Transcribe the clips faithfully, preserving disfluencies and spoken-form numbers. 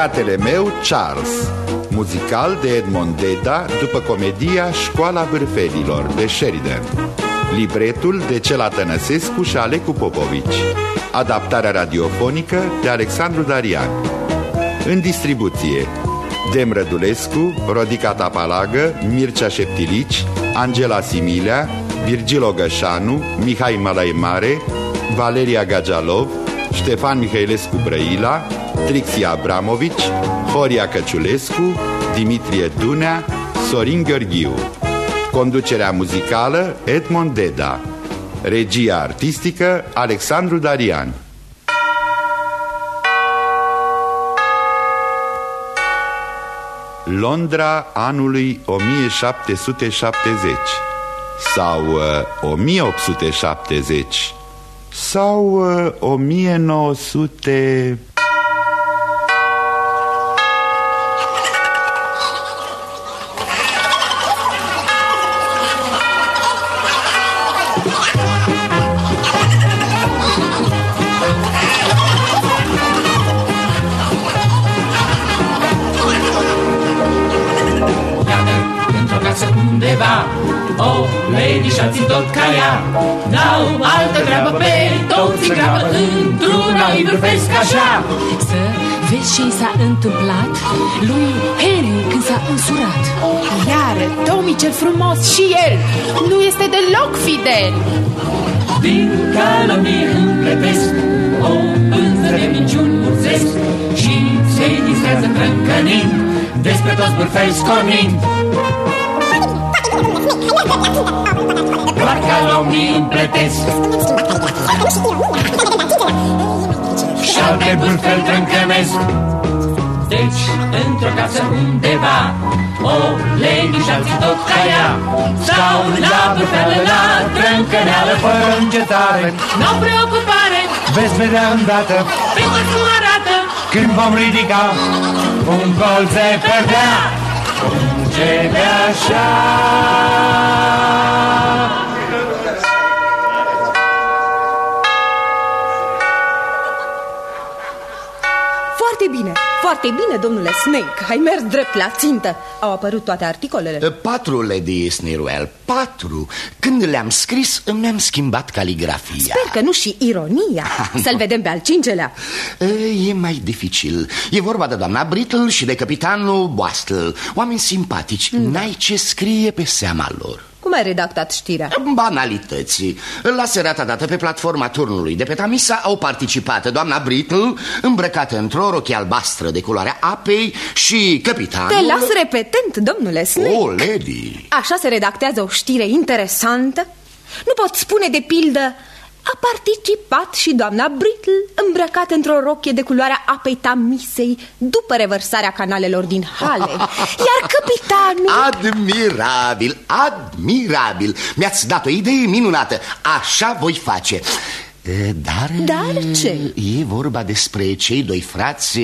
Fratele meu, Charles, muzical de Edmond Deda după comedia Școala Vârfelilor de Sheridan. Libretul de Cela Tănăsescu și Alecu Popovici. Adaptarea radiofonică de Alexandru Darian. În distribuție Dem Rădulescu, Rodica Tapalagă, Mircea Șeptilici, Angela Similea, Virgil Ogășanu, Mihai Malaimare, Valeria Gagialov, Ștefan Mihailescu Brăila, Trixia Abramovici, Horia Căciulescu, Dimitrie Dunea, Sorin Gheorghiu. Conducerea muzicală Edmond Deda. Regia artistică Alexandru Darian. Londra anului o mie șapte sute șaptezeci sau uh, o mie opt sute șaptezeci sau uh, o mie nouă sute... O lady și alții tot ca ea n-au altă treabă pe toți grabă într-una îi vârfesc așa. Să vezi ce i s-a întâmplat lui Harry când s-a însurat. Iar Tommy cel frumos și el nu este deloc fidel. Din calomnie împletesc o pânză de minciuni urzesc și se distrează crâncănind despre toți bârfeli scornind. Doar calomnii împletesc și alte bârfeli trâncănesc. Deci, într-o casă undeva o lady și alții tot ca ea stau la bârfeală, la trâncăneală fără încetare. N-au preocupare, veți vedea îndată pe toți cum arată când vom ridica un colț de perdea. Începe așa. Foarte bine, foarte bine, domnule Snake. Ai mers drept la țintă. Au apărut toate articolele. Patru, Lady Sneeruel, patru. Când le-am scris, mi-am schimbat caligrafia. Sper că nu și ironia. Să-l vedem pe al cincelea. E mai dificil. E vorba de doamna Brittle și de capitanul Boastle. Oameni simpatici, da. N-ai ce scrie pe seama lor. Cum ai redactat știrea? Banalități. La serata dată pe platforma turnului de pe Tamisa au participat doamna Brittle, îmbrăcată într-o rochie albastră de culoarea apei, și capitanul... Te las repetent, domnule Snake. Oh, lady. Așa se redactează o știre interesantă? Nu pot spune de pildă: a participat și doamna Brittle, îmbrăcată într-o rochie de culoarea apei Tamisei după revărsarea canalelor din hale. Iar capitanul... Admirabil, admirabil. Mi-ați dat o idee minunată. Așa voi face. Dar... Dar ce? E vorba despre cei doi frați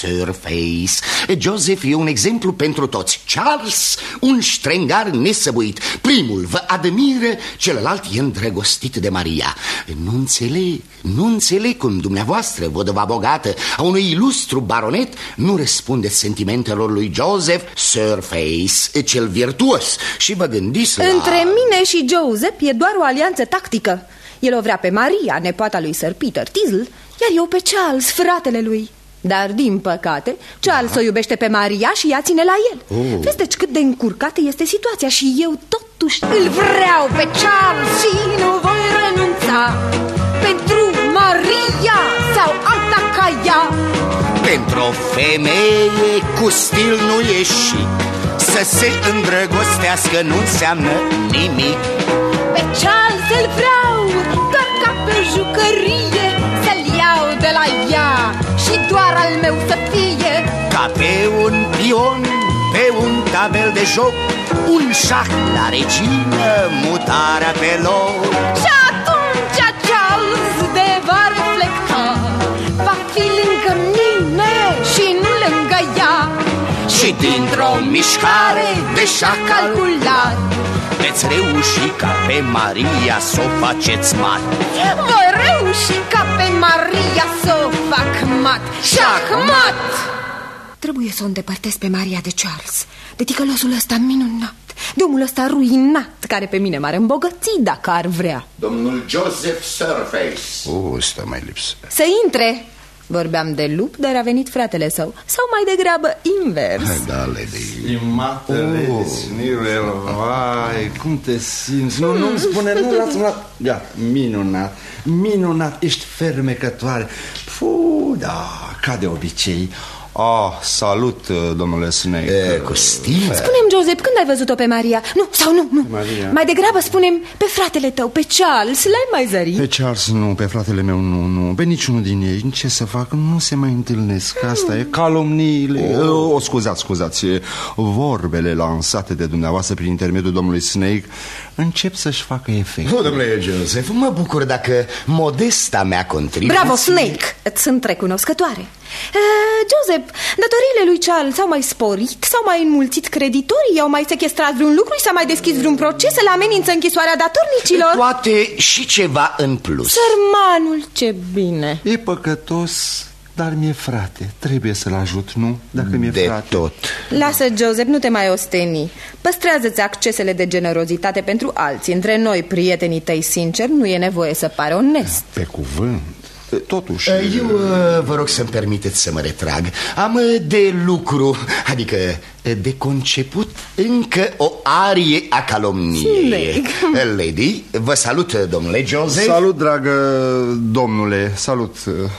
Surface. Joseph e un exemplu pentru toți. Charles, un ștrengar nesăbuit. Primul vă admiră, celălalt e îndrăgostit de Maria. Nu înțeleg, nu înțeleg cum dumneavoastră, vădăva bogată a unui ilustru baronet, nu răspundeți sentimentelor lui Joseph Surface, cel virtuos. Și vă gândiți la... Între mine și Joseph e doar o alianță tactică. El o vrea pe Maria, nepoata lui Sir Peter Teazle, iar eu pe Charles, fratele lui. Dar, din păcate, Charles o iubește pe Maria și ea ține la el. oh. Vezi deci cât de încurcată este situația. Și eu totuși îl vreau pe Charles și nu voi renunța pentru Maria sau alta ca ea. Pentru o femeie cu stil nu e chic. Să se îndrăgostească nu înseamnă nimic. Pe Charles îl vreau doar ca pe jucărie, să-l iau de la ea și doar al meu să fie. Ca pe un pion, pe un tabel de joc, un șah la regină, mutarea pe loc. Și atunci Charles de va reflecta, va fi lângă mine și nu lângă ea. Și dintr-o mișcare de șah calculat veți reuși ca pe Maria s-o faceți mat. Voi reuși ca pe Maria s-o fac mat. Șahmat! Trebuie să o îndepărtez pe Maria de Charles, de ticălosul ăsta minunat, de omul ăsta ruinat, care pe mine m-ar îmbogăți dacă ar vrea. Domnul Joseph Surface. O, ăsta mai lipsă. Să intre! Vorbeam de lup, dar a venit fratele său. Sau mai degrabă invers. Hai, da, Lady. Stimatele, oh. Snirel, vai, cum te simți? Nu, nu-mi spune, nu, lasă-mă la... Ia, minunat, minunat, ești fermecătoare. Puh, da, ca de obicei. Ah, salut, domnule Snake. E, cu stil. Spune-mi, Joseph, când ai văzut-o pe Maria? Nu, sau nu, nu Maria. Mai degrabă spune-mi pe fratele tău, pe Charles. L-ai mai zărit? Pe Charles nu, pe fratele meu nu, nu. Pe niciunul din ei, ce să fac? Nu se mai întâlnesc. Asta e, calomniile. O, o scuzați, scuzați. Vorbele lansate de dumneavoastră prin intermediul domnului Snake încep să-și facă efect. Nu, domnule Joseph, mă bucur dacă modesta mea contribuție... Bravo, Snake! Îți sunt recunoscătoare. uh, Joseph, datoriile lui Charles s-au mai sporit? S-au mai înmulțit creditorii? I-au mai sequestrat vreun lucru? S-a mai deschis vreun proces? Îl amenință închisoarea datornicilor? Poate și ceva în plus. Sărmanul, ce bine. E păcătos, dar mi-e frate. Trebuie să-l ajut, nu? Dacă mi-e de frate. tot. Lasă, Joseph, nu te mai osteni. Păstrează-ți accesele de generozitate pentru alții. Între noi, prietenii tăi sinceri, nu e nevoie să pare onest. Pe cuvânt. Totuși... Eu vă rog să-mi permiteți să mă retrag. Am de lucru, adică de conceput, încă o arie a calomniei. Lady, vă salut, domnule Joseph. Salut, dragă domnule, salut.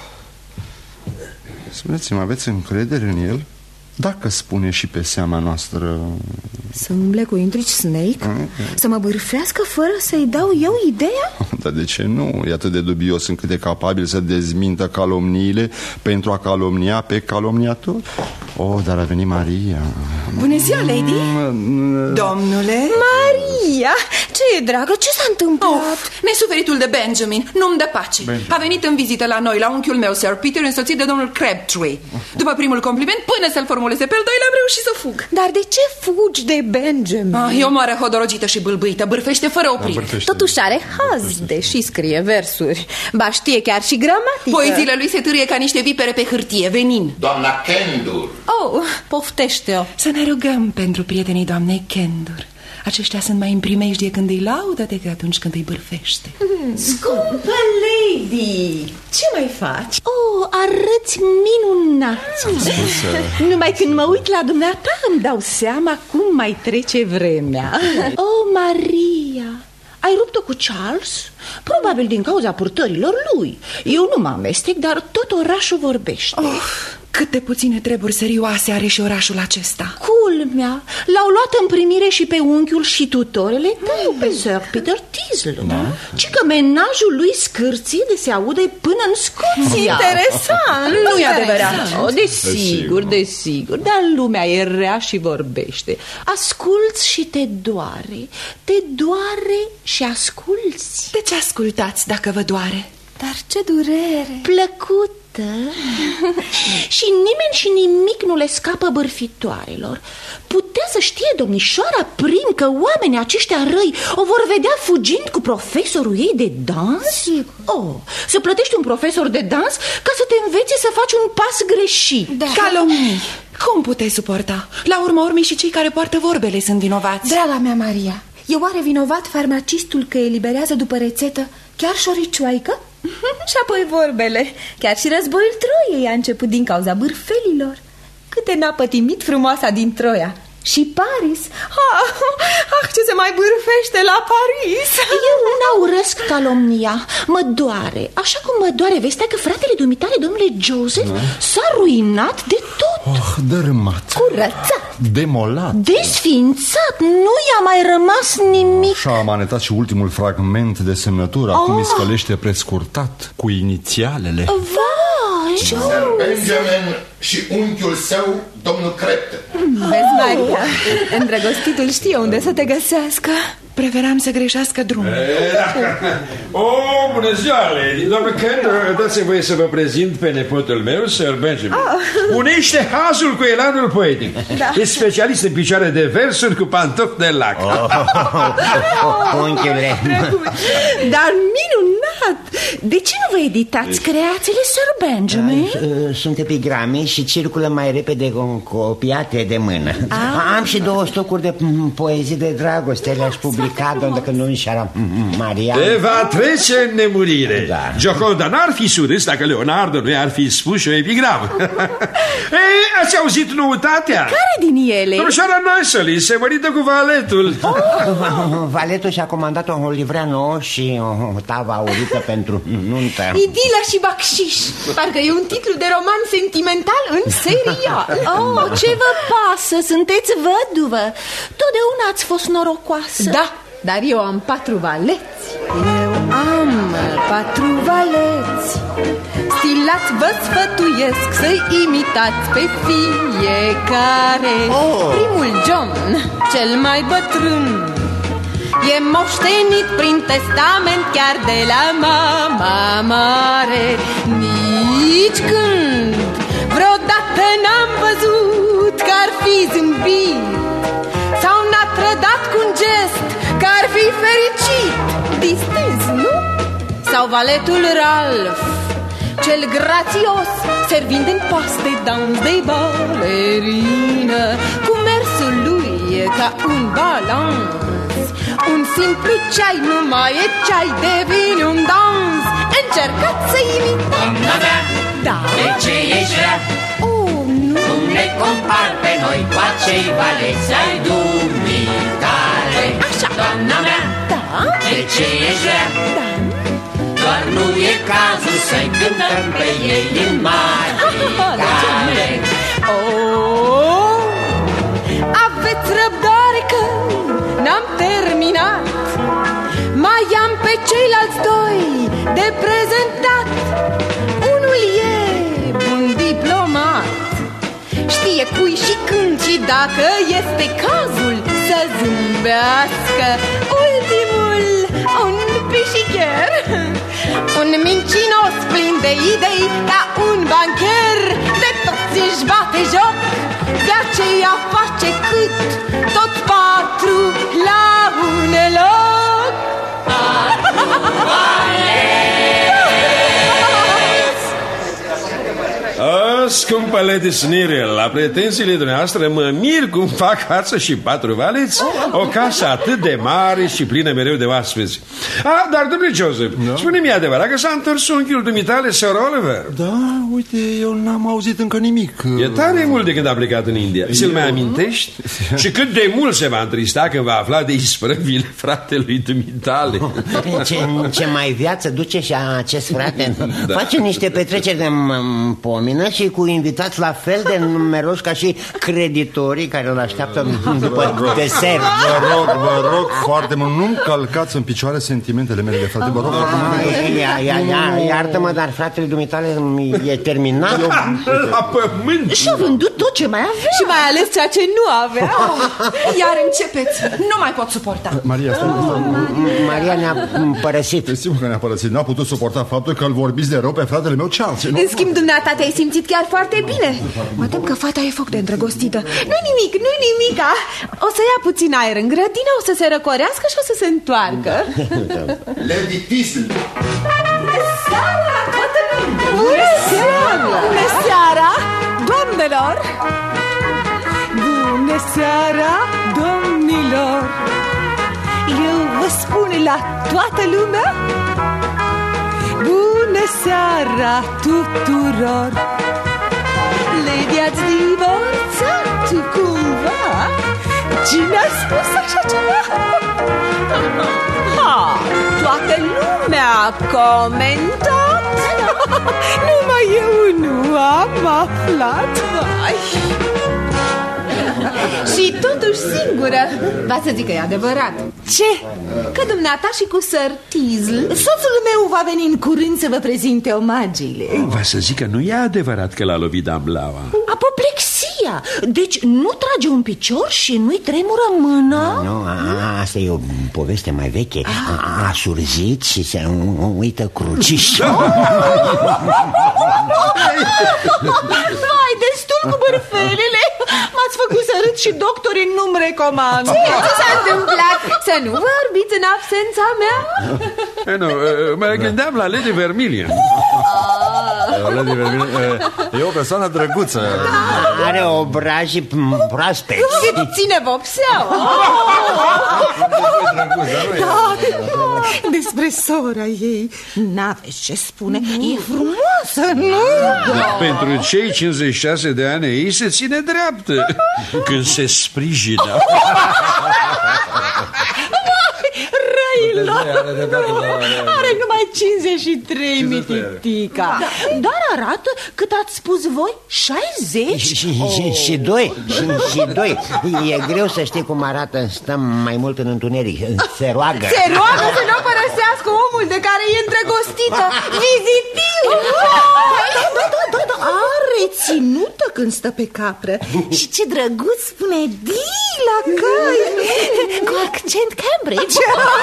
Spuneți-mi, aveți încredere în el? Dacă spune și pe seama noastră... Să umble cu intrici, Snake? Să mă bârfească fără să-i dau eu ideea? Dar de ce nu? E atât de dubios încât e capabil să dezmintă calomniile pentru a calomnia pe calomniator. Oh, dar a venit Maria. Bună ziua, Lady. Domnule Maria, ce e, dragă? Ce s-a întâmplat? Of, nesuferitul de Benjamin nu-mi dă pace. Benjamin. A venit în vizită la noi, la unchiul meu, Sir Peter, însoțit de domnul Crabtree. După primul compliment, până să-l formuleze pe al doilea, am reușit să fug. Dar de ce fugi de Benjamin? Ah, e o mare hodorogită și bâlbâită, bârfește fără oprire. Totuși are haz, deși scrie versuri. Ba știe chiar și gramatică. Poeziile lui se târie ca niște vipere pe hârtie, venin. Doamna Kendur. Oh, poftește-o. Să ne rugăm pentru prietenii doamnei Kendur. Aceștia sunt mai în primejdie când îi laudă decât atunci când îi bârfește. hmm. Scumpă Lady, ce mai faci? Oh, arăți minunat. hmm. Numai când mă uit la dumneata îmi dau seama cum mai trece vremea. Oh, Maria, ai rupt-o cu Charles? Probabil din cauza purtărilor lui. Eu nu mă amestec, dar tot orașul vorbește. Oh, cât de puține treburi serioase are și orașul acesta. Culmea, l-au luat în primire și pe unchiul și tutorele tău, pe Sir Peter Teazle, da? Ci că menajul lui scârție de se aude până în Scoția. Interesant. Nu e adevărat. Oh, desigur, desigur, dar lumea e rea și vorbește. Asculți și te doare. Te doare și asculți. De ce ascultați dacă vă doare? Dar ce durere. Plăcut. Și nimeni și nimic nu le scapă bârfitoarelor. Putea să știe domnișoara Prim că oamenii aceștia răi o vor vedea fugind cu profesorul ei de dans? Sigur. Oh, să plătești un profesor de dans ca să te învețe să faci un pas greșit. Da. Calomnii. Cum puteți suporta? La urma urmei și cei care poartă vorbele sunt vinovați. Draga mea, Maria, e oare vinovat farmacistul că eliberează după rețetă chiar șoricioaică? Și apoi vorbele. Chiar și războiul Troiei a început din cauza bârfelilor. Câte n-a pătimit frumoasa din Troia. Și Paris. Ah, ah, ce se mai bârfește la Paris. Eu nu urăsc calomnia. Mă doare, așa cum mă doare vestea că fratele dumitale, domnule Joseph, s-a ruinat de tot. Oh, dărâmat, curățat, demolat, desfințat. Nu i-a mai rămas nimic. Și-a amanetat și ultimul fragment de semnătură. Acum îi scălește prescurtat cu inițialele. Vai, Sir Benjamin și unchiul său, domnul Crabtree. Vezi, Maria, îndrăgostitul știe unde să te găsească. Preferam să greșească drumul. Oh, bună ziua, Lady. Doamnă Kendur, dați-mi voie să vă prezint pe nepotul meu, Sir Benjamin. Oh. Unește hazul cu elanul poetic. Da. E specialist în picioare de versuri cu pantofi de lac. Oh, unchiule. Dar minunat! De ce nu vă editați creațiile, Sir Benjamin? Sunt epigrame și circulă mai repede copiate de mână. Am și două stocuri de poezii de dragoste. Le-aș publica, doar că nu înșeara Maria. Te va trece în nemurire. Da. Gioconda n-ar fi surâs dacă Leonardo nu i-ar fi spus și o epigramă. Ei, ați auzit noutatea? Care din ele? Domnișoara Nicely se mărită cu valetul. Oh. Valetul și-a comandat o livrea nouă și o tavă aurită pentru nuntă. Idila și bacșiș. Parcă e un titlu de roman sentimental în serial. Oh, ce vă pasă? Sunteți văduvă. Totdeauna ați fost norocoasă. Da, dar eu am patru valeți. Eu am patru valeți. Stilați, vă sfătuiesc să-i imitați pe fiecare. oh. Primul John, cel mai bătrân, e moștenit prin testament chiar de la mama mare. Nici când vreodată n-am văzut că ar fi zâmbit sau n-a trădat cu un gest că ar fi fericit. Distins, nu? Sau valetul Ralph, cel grațios, servind în pas de dans de balerină, cu mersul lui ca un balans. Un simplu ceai nu mai e ceai, devine un dans. Încercați să imitați. Doamna mea, da. De ce ești rea? Oh, nu. Cum ne compar pe noi cu acei valeți ai dumitale? Așa. Doamna mea, da. De ce ești rea? Da. Doar nu e cazul să-i cântăm pe ei în maricale. Oh, aveți răbdare că n-am terminat. Mai am pe ceilalți doi de prezentat. Unul e bun diplomat, știe cui și când și dacă este cazul să zâmbească. Ultimul, un pișicher, un mincinos plin de idei ca un bancher. De toți își bate joc, de aceea face cât tot patru la un loc. A, scumpă Lady Snirel, la pretențiile dumneavoastră mă mir cum fac față și patru valeți, o casă atât de mare și plină mereu de oaspeți. Ah, dar, domnule Joseph, da? Spune-mi adevărat că s-a întors unchiul dumitale, Sir Oliver? Da, uite, eu n-am auzit încă nimic. E tare mult de când a plecat în India. Ți-l mai amintești? Și cât de mult se va întrista când va afla de isprăvile fratelui dumitale. Ce, ce mai viață duce și acest frate. Da. Face niște petreceri de pomină și cu invitați la fel de numeroși ca și creditorii care îl așteaptă după desert. Vă rog, vă rog foarte mult, nu-mi calcați în picioare sentimentele mele de frate. Vă rog, iartă-mă, dar fratele dumitale e terminat. La pământ. Și-a vândut tot ce mai avea. Și mai ales ceea ce nu avea. Iar începeți. Nu mai pot suporta. Maria, stai, stai. Maria ne-a părăsit. Sigur că ne-a părăsit. N-a putut suporta faptul că îl vorbiți de rău pe fratele meu Charles. În schimb, dumneata te-ai simțit chiar foarte bine. Mă tem că fata e foc de îndrăgostită. Nu-i nimic, nu-i nimica. O să ia puțin aer în grădină, o să se răcorească și o să se întoarcă. Lady Thistle. Bună seara, toată lumea! Bună seara! Bună seara, doamnelor! Bună seara, domnilor! Eu vă spun la toată lumea bună seara tuturor! Lady, ați divorțat cumva? Cine a spus așa ceva? Ha, toată lumea a comentat. Numai eu nu am aflat. Vai. Și totuși singură va să zic că e adevărat. Ce? Că dumneata și cu Sir Teasle, soțul meu va veni în curând să vă prezinte omagiile. Va să zic că nu e adevărat că l-a lovit Damblaua. Apoplexia. Deci nu trage un picior și nu-i tremură mâna? Nu, a, asta e o poveste mai veche. A, a surzit și se uită cruciș. Vai, destul cu bârfelele. M-ați făcut să râd și doctorii nu-mi recomand. Ce s-a întâmplat? Să nu vorbiți în absența mea? Nu, mă gândeam la Lady Vermilion. Lady Vermilion e o persoană drăguță. Are obrajii proaspeți. Ține vopseaua. Da, despre sora ei n-aveți ce spune. E frumoasă, nu? Pentru cei cincizeci și șase de ani ei se ține dreaptă când se sprijină. Răilor, are numai cincizeci și trei, mititica. Dar arată cât ați spus voi, șaizeci? Și doi, și doi. E greu să știi cum arată. Stăm mai mult în întuneric. Se roagă. Se roagă să nu părăsească omul de care e îndrăgostită. Vizitiv. Are ținută când stă pe capră. Și ce drăguț spune di la căi, cu accent Cambridge.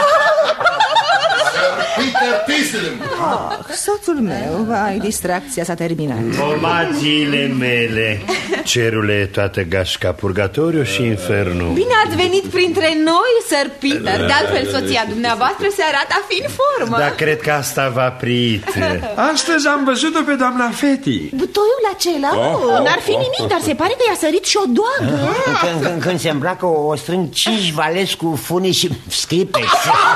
Peter Tisdale. Ah, soțul meu, vai, distracția s-a terminat. Omagiile mele, cerule, toată gașca, purgatoriu și infernul. Bine ați venit printre noi, Sir Peter. De altfel, soția dumneavoastră se arată a fi în formă. Da, cred că asta v-a prit. Astăzi am văzut-o pe doamna Feti. Butoiul acela? Oh, n-ar fi nimic, dar se pare că i-a sărit și o doagă. Când, când, când se îmbracă o strâng cinci valezi cu funii și scripeți.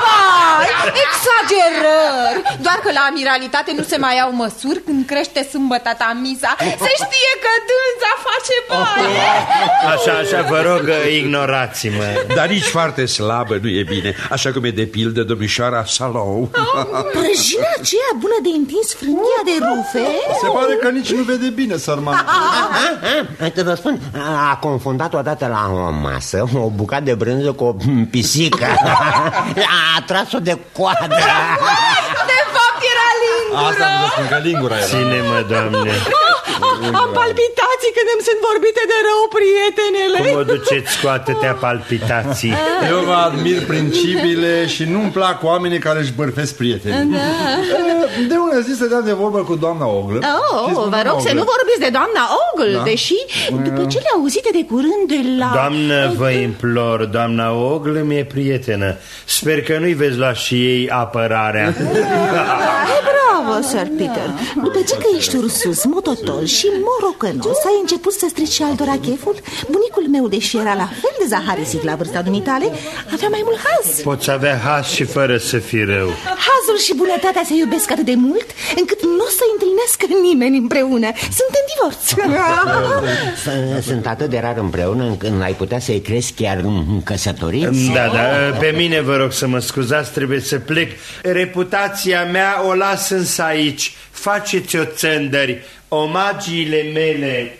Exagerări! Doar că la amiralitate nu se mai iau măsuri când crește sâmbătă Tamisa. Se știe că dânsa face bani. Așa, așa, vă rog, ignorați-mă. Dar nici foarte slabă nu e bine, așa cum e de pildă domnișoara Salou. Prăjina aceea bună de întins frânghia de rufe. Se pare că nici nu vede bine, sărman. Te vă spun, a confundat odată la o masă o bucată de brânză cu o pisică. A tras-o de coadă. De fapt era lingura. Asta nu vă spun că lingura era. Ține-mă, Doamne. Am palpitații când îmi sunt vorbite de rău, prietenele. Cum o duceți cu atâtea palpitații? Eu vă admir principiile și nu-mi plac oamenii care își bârfesc prietenii. Da. De unde zi să dea de vorbă cu doamna Ogle? Oh, vă rog să nu vorbiți de doamna Ogle, da? Deși după cele auzite de curând de la... Doamnă, vă implor, doamna Ogle mi-e prietenă. Sper că nu-i veți lua și ei apărarea. Bravo, Sir Peter. După ce că ești ursus, mototol și morocănos, ai început să strici și altora cheful? Bunicul meu, deși era la fel de zaharisit la vârsta dumitale, avea mai mult haz. Poți avea haz și fără să fii rău. Hazul și bunătatea se iubesc atât de mult încât nu o să întâlnească nimeni împreună. Sunt în divorț. Sunt atât de rar împreună încât ai putea să-i crezi chiar căsătoriți? Da, da, pe mine vă rog să mă scuzați, trebuie să plec. Reputația mea o las însă aici. Faceți-o, țândări, omagiile mele.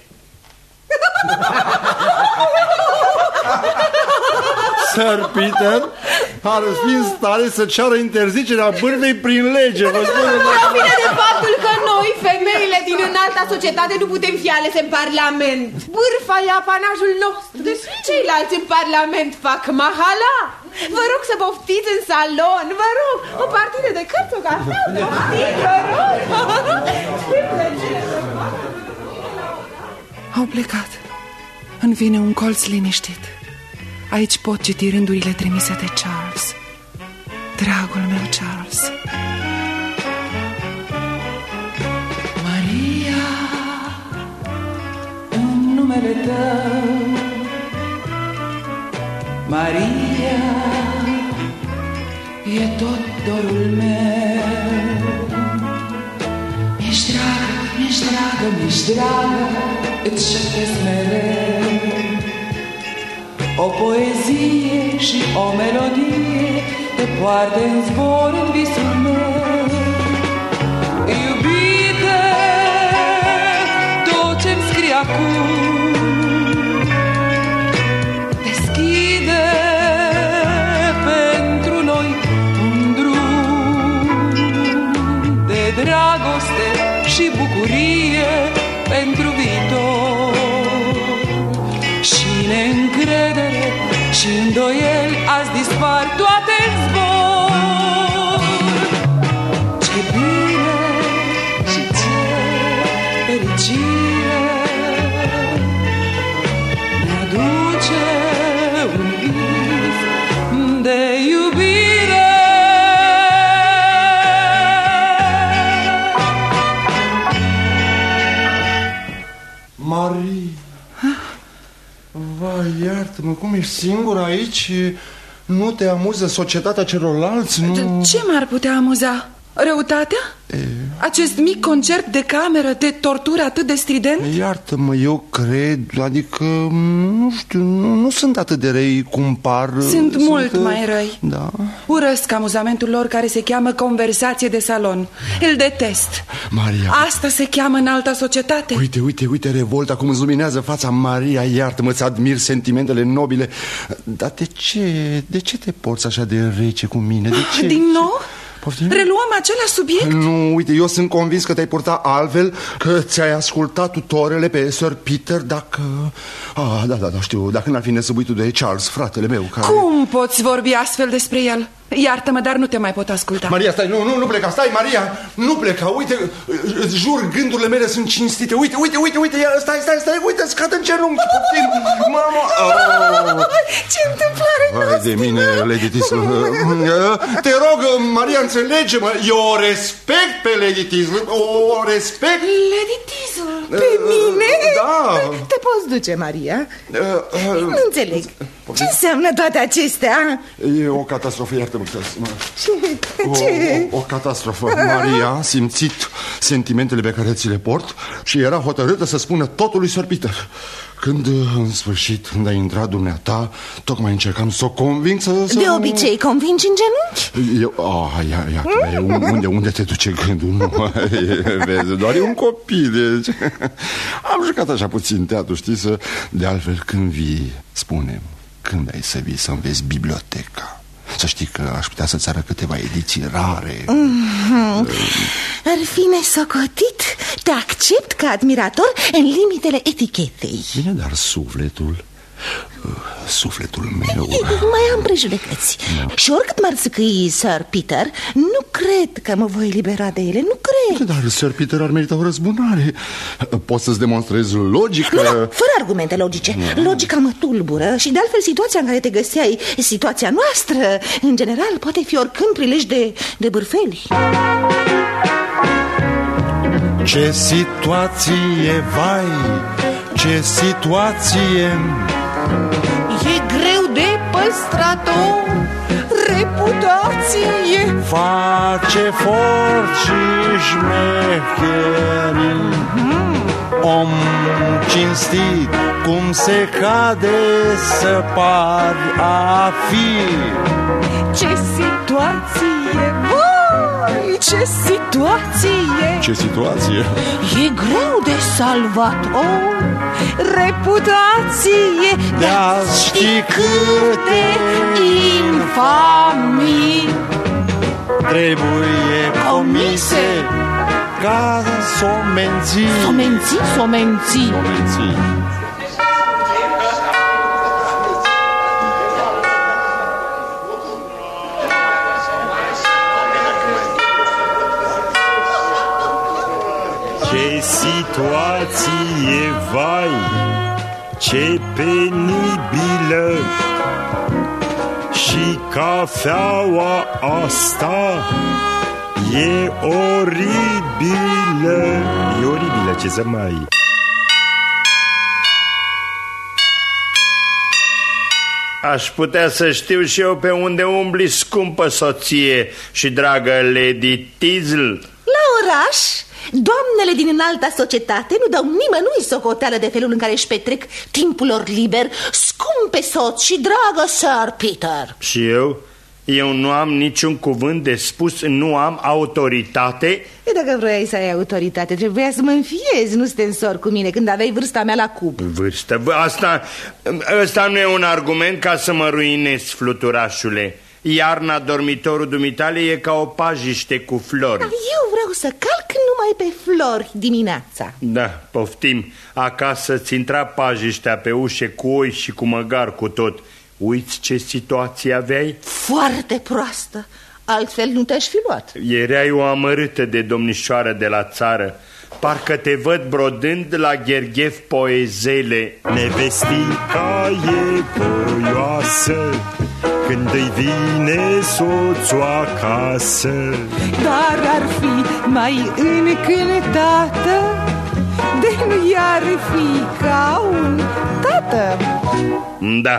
Sir Peter ar fi în stare să ceară interzicerea bârfei prin lege. Vă spun. Bine de faptul că noi, femeile din înalta societate, nu putem fi alese în parlament. Bârfa e apanajul nostru. Ceilalți în parlament fac mahala. Vă rog să poftiți în salon. Vă rog, o partidă de cărți, o cafea, poftiți, vă rog. Au plecat. Îmi vine un colț liniștit. Aici pot citi rândurile trimise de Charles. Dragul meu Charles. Maria, în numele tău, Maria, e tot dorul meu. Mi-ești dragă, mi-ești dragă, mi-ești dragă, îți șoptesc mereu o poezie și o melodie te poartă în zbor în visul meu. Iubite, tot ce-mi scrii acum deschide pentru noi un drum de dragoste și bucurie pentru viitor. Și neîncredere și îndoieli azi dispar toate în zbor. Ce bine și ce fericire ne aduce un vis de iubire. cum ești singur aici? Nu te amuză societatea celorlalți? Nu... Ce m-ar putea amuza? Răutatea? E... Acest mic concert de cameră de tortură atât de strident? Iartă-mă, eu cred, adică, nu știu, nu, nu sunt atât de răi cum par. Sunt, sunt mult mai răi. Da. Urăsc amuzamentul lor care se cheamă conversație de salon. Îl detest. Maria. Asta se cheamă în alta societate. Uite, uite, uite, revolta cum îți luminează fața. Maria, iartă-mă, îți admir sentimentele nobile. Dar de ce, de ce te porți așa de rece cu mine? De ce? Din nou? Poftim? Reluăm același subiect? Nu, uite, eu sunt convins că te-ai purtat altfel, că ți-ai ascultat tutorele pe Sir Peter dacă... Ah, da, da, da, știu, dacă n-ar fi nesăbuitul de Charles, fratele meu, care... Cum poți vorbi astfel despre el? Iartă-mă, dar nu te mai pot asculta. Maria, stai, nu, nu, nu pleca, stai, Maria, nu pleca, uite, îți jur, gândurile mele sunt cinstite, uite, uite, uite, uite, stai, stai, stai, uite, scad în genunchi, poftim, mamă, oh. Ce întâmplare Vai de mine, Lady Tisl. Te rog, Maria, înțelege-mă, eu o respect pe Lady Tisl, o respect. Lady Tisl, pe mine? Da. Te poți duce, Maria? Nu înțeleg. Ce înseamnă toate acestea? E o catastrofă, iartă-mă. Ce? Ce? O, o, o catastrofă. Maria a simțit sentimentele pe care ți le port și era hotărâtă să spună totul lui Sir Peter. Când, în sfârșit, când a intrat dumneata, tocmai încercam să o conving să... să... De obicei, convingi în genunchi? Eu... Ah, ia, ia, mm. unde, unde te duce gândul? Nu, vezi, doar e un copil, deci... Am jucat așa puțin teatru, știi, să... De altfel, când vii, spune-mi, când ai să vii să înveți biblioteca? Să știi că aș putea să-ți arăt câteva ediții rare. Mm-hmm. Ar fi nesocotit. Te accept ca admirator în limitele etichetei. Bine, dar sufletul... Sufletul meu... Mai am prejudecăți, no. Și oricât m-ar săcăi Sir Peter, nu cred că mă voi elibera de ele, nu cred. Dar Sir Peter ar merita o răzbunare. Poți să-ți demonstrezi logică? Nu, nu, fără argumente logice. no. Logica mă tulbură și de altfel situația în care te găseai, situația noastră, în general, poate fi oricând prilej de, de bârfeli. Ce situație, vai, ce situație. E greu de păstrat-o reputație. Face forți și șmecheri. mm-hmm. Om cinstit, cum se cade să pari a fi. Ce situație, voi, ce situație. Ce situație? E greu de salvat o reputație de-a ști câte infamii trebuie comise ca să o menții. Să o menții, să o menții. Să o menții. Ce situație, vai, ce penibilă. Și cafeaua asta e oribilă. E oribilă, ce să mai... Aș putea să știu și eu pe unde umbli, scumpă soție și dragă Lady Tisl. La oraș, doamnele din înalta societate nu dau nimănui socoteală de felul în care își petrec timpul lor liber, scumpe soț și dragă Sir Peter. Și eu? Eu nu am niciun cuvânt de spus, nu am autoritate? E, dacă vroiai să ai autoritate, trebuia să mă înfiezi, nu să te însori cu mine când aveai vârsta mea la cub. Vârstă? Asta, asta nu e un argument ca să mă ruinez, fluturașule. Iarna dormitorul dumitale e ca o pajiște cu flori. Dar eu vreau să calc numai pe flori dimineața. Da, poftim. Acasă ți intra pajiștea pe ușe cu oi și cu măgar cu tot. Uiți ce situație aveai? Foarte proastă. Altfel nu te-aș fi luat. Erai o amărâtă de domnișoară de la țară. Parcă te văd brodând la Gherghef poezele. Nevestica e voioasă când îi vine soțul acasă, dar ar fi mai încântată de nu i-ar fi ca un tată. Da,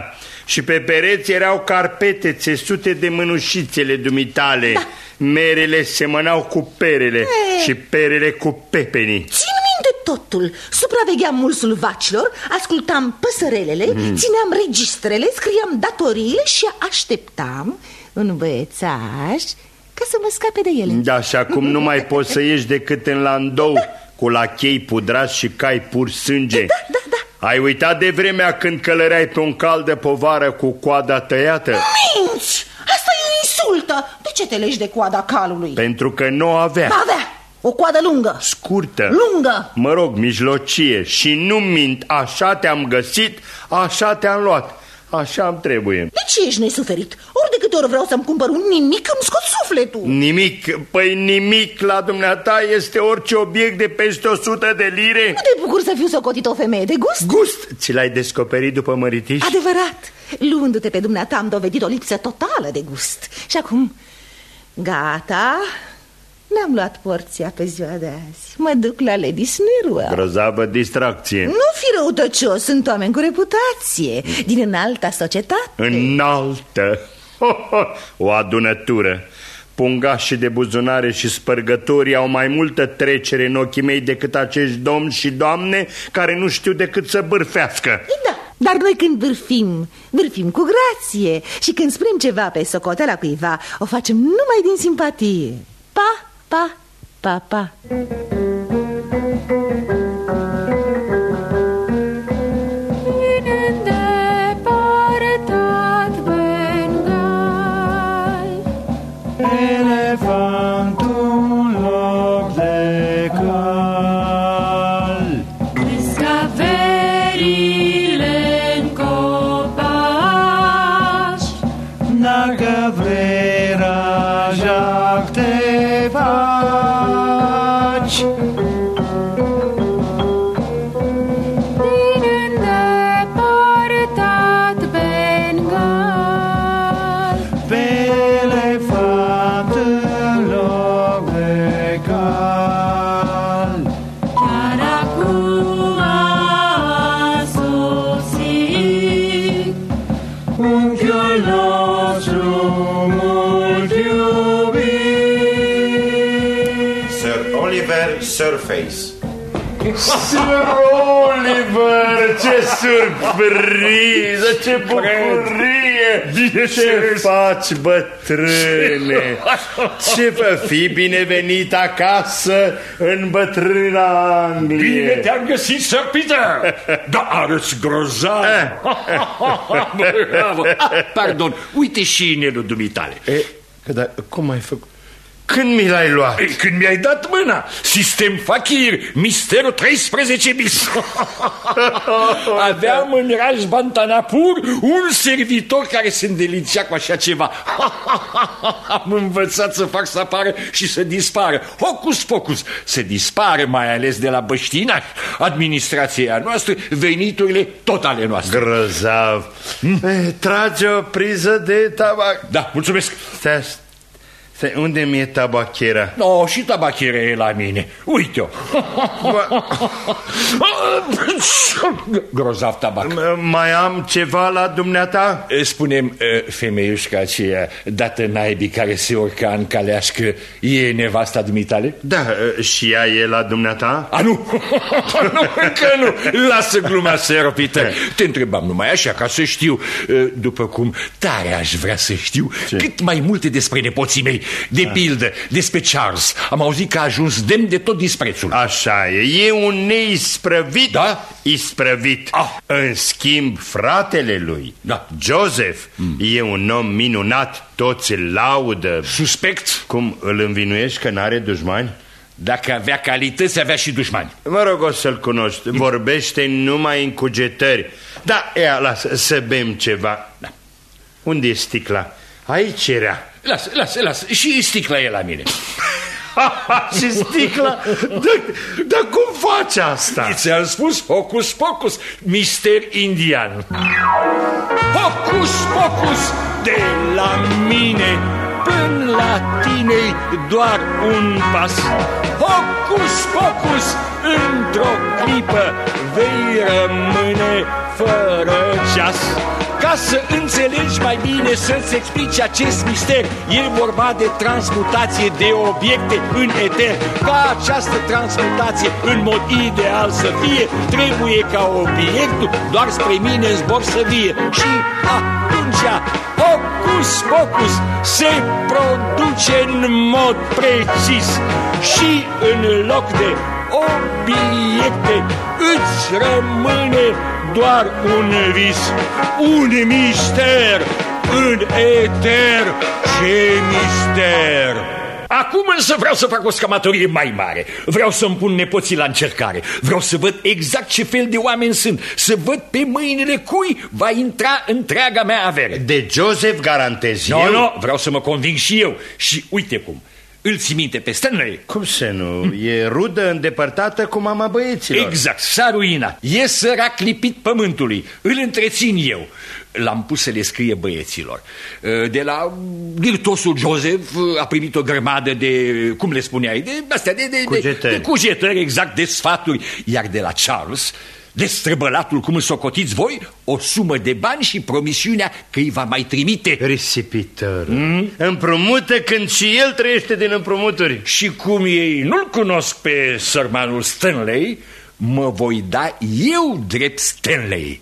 Și pe pereți erau carpete țesute de mânușițele dumitale. Da. Merele semănau cu perele e... și perele cu pepenii. Țin minte totul. Supravegheam mulsul vacilor, ascultam păsărelele, mm. țineam registrele, scriam datoriile și așteptam un băiețaș ca să mă scape de ele. Da, și acum nu mai poți să ieși decât în landou, cu lachei pudrați și cai pur sânge. Da, da, da. Ai uitat de vremea când călăreai pe un cal de povară cu coada tăiată? Minți! Asta e insultă! De ce te legi de coada calului? Pentru că nu o avea. Ba avea! O coadă lungă. Scurtă. Lungă. Mă rog, mijlocie. Și nu mint, așa te-am găsit, așa te-am luat. Așa îmi trebuie. De ce ești nesuferit? Ori de câte ori vreau să-mi cumpăr un nimic, îmi scot sufletul. Nimic? Păi nimic la dumneata este orice obiect de peste o sută de lire. Nu te bucur să fiu socotit o femeie de gust? Gust? Ți l-ai descoperit după măritiș? Adevărat. Luându-te pe dumneata am dovedit o lipsă totală de gust. Și acum, gata, ne-am luat porția pe ziua de azi. Mă duc la Lady Snirwell. Grozavă distracție. Nu fi răutăcios, sunt oameni cu reputație, din înalta societate. Înaltă? O adunătură. Pungașii de buzunare și spărgătorii au mai multă trecere în ochii mei decât acești domni și doamne care nu știu decât să bârfească. Da, dar noi când bârfim, bârfim cu grație. Și când spunem ceva pe socoteala cuiva, o facem numai din simpatie. Pa, pa, pa, pa. Elefantul loc de cal, descaverile-n copaci. Dacă vrei rajac te faci. Din îndepărtat Bengal, pe elefant în loc de cal. Chiar acum a sosit unchiul nostru mult iubit, Sir Oliver Surface. Sir Oliver, ce surpriză, ce bucurie! Ce faci, bătrâne? Ce vă fi binevenit acasă în bătrâna Anglie? Bine te-am găsit, Sir Peter! Da, arăți grozav! Bravo! Ah, pardon, uite și inelul dumitale. E, dar cum ai făcut? Când mi l-ai luat? Ei, când mi-ai dat mâna. Sistem Fakir, misterul treisprezece bis. Aveam în Rajbantanapur un servitor care se îndelicea cu așa ceva. Am învățat să fac să apară și să dispară. Hocus pocus, să dispară, mai ales de la băștinași. Administrația noastră, veniturile tot ale noastre. Grozav. Hmm? Trage o priză de tabac. Da, mulțumesc. Stai, unde mi-e tabachera? No, și tabachera e la mine. Uite-o. Grozav tabac. Mai am ceva la dumneata? Spunem, femeiușca aceea dată naibii care se urca în caleașcă e nevasta dumitale? Da, și ea e la dumneata? A, nu, nu, încă nu. Lasă gluma, Sir Peter. Te întrebam numai așa ca să știu, după cum tare aș vrea să știu, ce? Cât mai multe despre nepoții mei. De da. Pildă, despre Charles. Am auzit că a ajuns demn de tot disprețul. Așa e, e un neisprăvit. Da? Isprăvit. Ah. În schimb, fratele lui, da. Joseph, mm. e un om minunat. Toți îl laudă. Suspect? Cum, îl învinuiești că n-are dușmani? Dacă avea calități, avea și dușmani. Mă rog, o să-l cunoști. Vorbește numai în cugetări. Da, ia, lasă, să bem ceva. Da. Unde e sticla? Aici era. Lasă, lasă, lasă. Și sticla e la mine. Și sticla? Dar da, cum faci asta? Ți-am spus, hocus pocus, mister indian. Hocus pocus, de la mine până la tine doar un pas. Hocus pocus, într-o clipă vei rămâne fără ceas. Ca să înțelegi mai bine, să-ți explici acest mister, e vorba de transmutație de obiecte în eter. Ca această transmutație în mod ideal să fie, trebuie ca obiectul doar spre mine în zbor să vie. Și atunci, hocus pocus, se produce în mod precis. Și în loc de obiecte îți rămâne doar un vis, un mister în eter. Ce mister! Acum însă vreau să fac o scamatorie mai mare. Vreau să-mi pun nepoții la încercare. Vreau să văd exact ce fel de oameni sunt, să văd pe mâinile cui va intra întreaga mea avere. De Joseph garantez no, eu? Nu, no, vreau să mă conving și eu. Și uite cum. Îl ții minte pe Stanley? Cum să nu? E rudă îndepărtată cu mama băieților. Exact, s-a ruinat. E sărac lipit pământului. Îl întrețin eu. L-am pus să le scrie băieților. De la virtuosul Joseph a primit o grămadă de, cum le spuneai, de astea, de, de, cugetări. de, de cugetări, exact, de sfaturi. Iar de la Charles, destrăbălatul, cum îl socotiți voi, o sumă de bani și promisiunea că îi va mai trimite. Risipitor. Mm? Împrumută când și el trăiește din împrumuturi. Și cum ei nu-l cunosc pe sărmanul Stanley, mă voi da eu drept Stanley.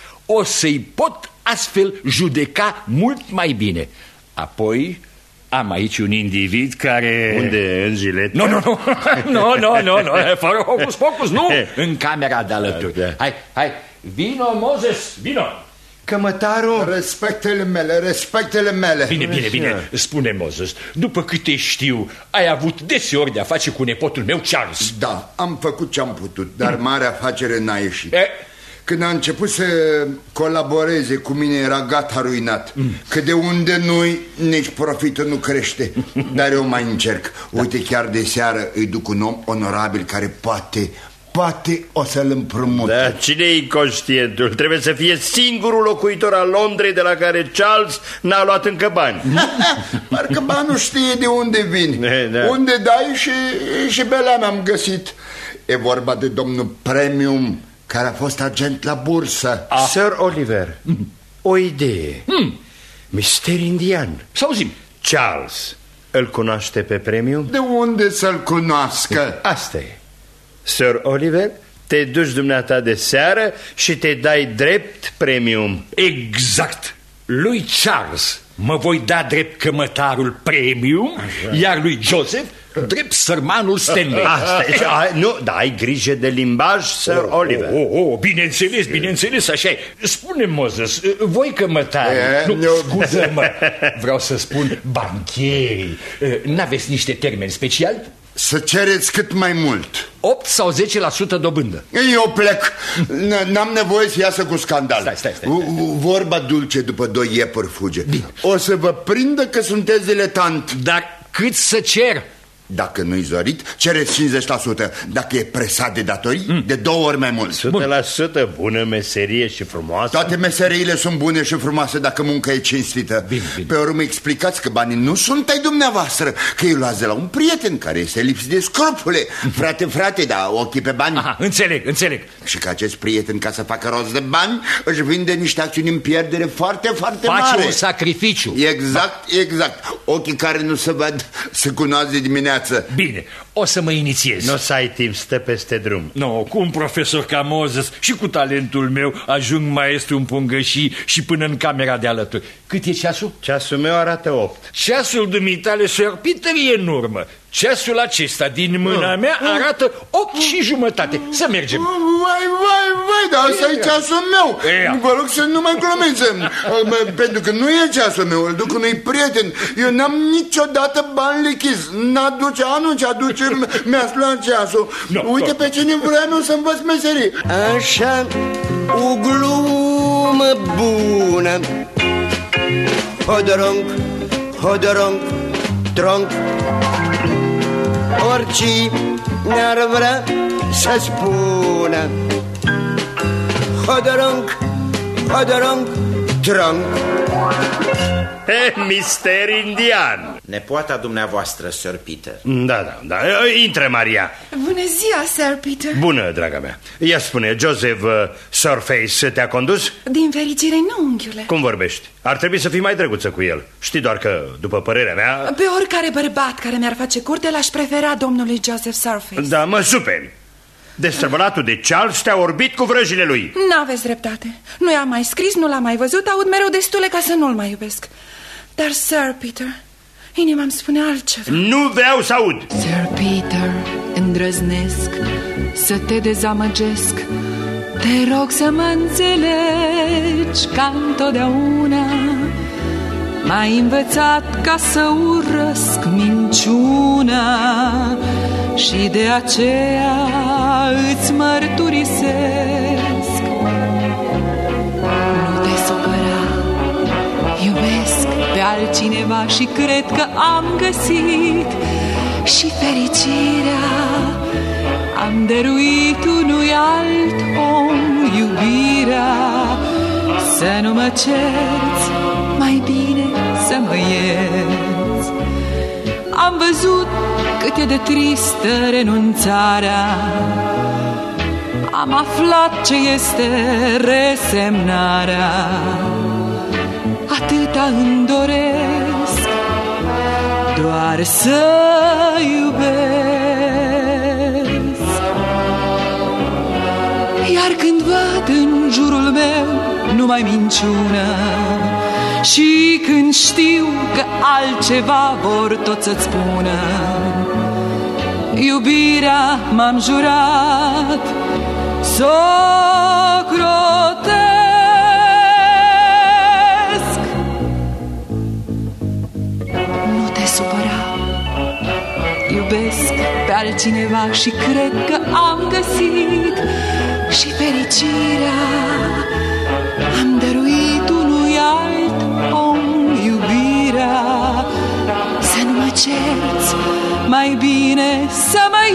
O să-i pot astfel judeca mult mai bine. Apoi am aici un individ care... Unde? În gilet? Nu, nu, nu, nu, nu, nu, nu, fără hocus pocus, nu, în camera de alături. Da, da. Hai, hai, vino, Moses, vino. Cămătarul... Respectele mele, respectele mele. Bine, bine, bine, spune Moses, după câte știu, ai avut deseori de-a face cu nepotul meu Charles. Da, am făcut ce-am putut, dar mare afacere n-a ieșit. E... Când a început să colaboreze cu mine era gata ruinat. mm. Că de unde nu-i, nici profitul nu crește. Dar eu mai încerc. Uite, chiar de seară îi duc un om onorabil care poate, poate o să-l împrumut. Da, cine-i inconștientul? Trebuie să fie singurul locuitor al Londrei de la care Charles n-a luat încă bani. Parcă banul știe de unde vin. Da. Unde dai și, și belea mi-am găsit. E vorba de domnul Premium, care a fost agent la bursă. ah. Sir Oliver, mm. o idee. mm. Mister indian. Să auzim. Charles îl cunoaște pe Premium? De unde să-l cunoască? Asta e. Sir Oliver, te duci dumneata de seară și te dai drept Premium. Exact. Lui Charles mă voi da drept cămătarul Premium. Așa. Iar lui Joseph drept sărmanul Stanley. Asta e. A, nu, da, ai grijă de limbaj, Sir oh, Oliver. Oh, oh, oh, bineînțeles, bineînțeles, așa e. Spune, Moses, voi cămătari, nu, eu... scuză-mă, vreau să spun bancherii, n-aveți niște termeni speciali? Să cereți cât mai mult. opt sau zece la sută dobândă. Eu plec. N-am nevoie să iasă cu scandal. Stai, stai, stai. Vorba dulce după doi iepuri fuge. Bine. O să vă prindă că sunteți diletant. Dar cât să cer? Dacă nu-i zorit, cereți cincizeci la sută. Dacă e presat de datorii, mm. de două ori mai mult. o sută la sută, bună meserie și frumoasă. Toate meseriile sunt bune și frumoase dacă munca e cinstită. Bine, bine. Pe urmă explicați că banii nu sunt ai dumneavoastră, că îi luați de la un prieten care este lipsit de scrupule. Frate, frate, da, ochii pe bani. Aha, înțeleg, înțeleg. Și că acest prieten, ca să facă rost de bani, își vinde niște acțiuni în pierdere foarte, foarte Face mare. un sacrificiu. Exact, exact. Ochii care nu se văd se cunoaște de dimineață. Bine, o să mă inițiez. Nu o să ai timp, stă peste drum. Nu, no, cu un profesor ca Moses și cu talentul meu ajung maestru în pungășii și până în camera de alături. Cât e ceasul? Ceasul meu arată opt. Ceasul dumitale, Sir Peter, e în urmă. Ceasul acesta din mâna mea arată opt și jumătate. Să mergem. Vai, vai, vai, dar ăsta e ceasul meu. Vă rog să nu mai glumeze. Pentru că nu e ceasul meu, îl duc unui prieten. Eu n-am niciodată bani lichizi. N-aduce anul ce aduce, mi-a luat ceasul. Uite pe cine vreau să învăț meserii. Așa, o glumă bună. Hodorong, hodorong, tronc. Oricine ar vrea să spună Hodorong, hodorong, tronc. He, mister indian. Nepoata dumneavoastră, Sir Peter. Da, da, da. Intră, Maria. Bună ziua, Sir Peter. Bună, draga mea. Ia spune, Joseph uh, Surface te-a condus? Din fericire nu, unchiule. Cum vorbești? Ar trebui să fii mai drăguță cu el. Știi doar că, după părerea mea... Pe oricare bărbat care mi-ar face curte, l-aș prefera domnului Joseph Surface. Da, mă superi. Destrăbălatul de Charles te-a orbit cu vrăjile lui. N-aveți dreptate. Nu i-am mai scris, nu l-am mai văzut, aud mereu destule ca să nu-l mai iubesc. Dar, Sir Peter, inima îmi spune altceva. Nu vreau să aud. Sir Peter, îndrăznesc să te dezamăgesc. Te rog să mă înțelegi ca întotdeauna. M-ai învățat ca să urăsc minciuna și de aceea îți mărturisesc. Nu te supăra, iubesc pe altcineva și cred că am găsit și fericirea. Am dăruit unui alt om iubirea. Să nu mă cerți, mai bine să mă ierți. Am văzut cât e de tristă renunțarea. Am aflat ce este resemnarea. Atâta îmi doresc, doar să iubesc. Iar când văd în jurul meu numai minciună și când știu că altceva vor tot să-ți spună, iubirea m-am jurat s-o crotesc. Nu te supăra, iubesc pe altcineva și cred că am găsit și fericirea. Am dăruit unui alt om iubirea. Să nu mă cerți, mai bine să mă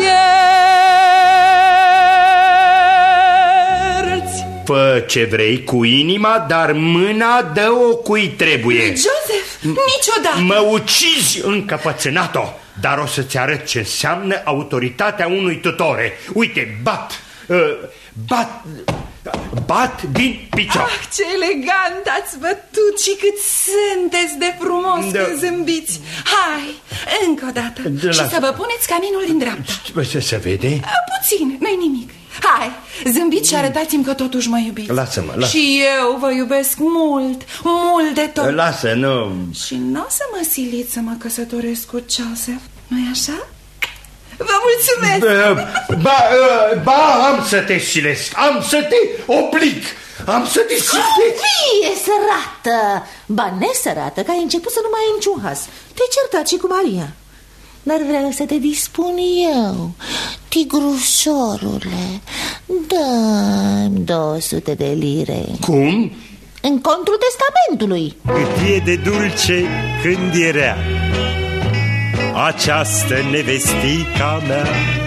ierți. Fă ce vrei cu inima, dar mâna dă-o cui trebuie. Joseph, niciodată. Mă ucizi încăpățânat-o, dar o să-ți arăt ce înseamnă autoritatea unui tutore. Uite, bat, uh, bat... bat din picior. Ah, ce elegant ați bătut și cât sunteți de frumos da. Când zâmbiți. Hai, încă o dată de și la... să vă puneți caminul din dreapta. Ce se vede? Puțin, n-ai nimic. Hai, zâmbiți și arătați-mi că totuși mă iubiți. Lasă-mă, lasă. Și eu vă iubesc mult, mult de tot. Lasă, nu. Și nu o să mă siliți să mă căsătoresc cu Joseph, nu-i așa? Vă mulțumesc. Ba, ba, am să te silesc, am să te oblig, am să te silesc. Fie sărată, ba nesărată, că ai început să nu mai ai niciun has. Te-ai certat și cu Maria. Dar vreau să te dispun eu, tigrușorule. Dă-mi două sute de lire. Cum? În contul testamentului. Cât e de dulce când e rea această nevestica mea,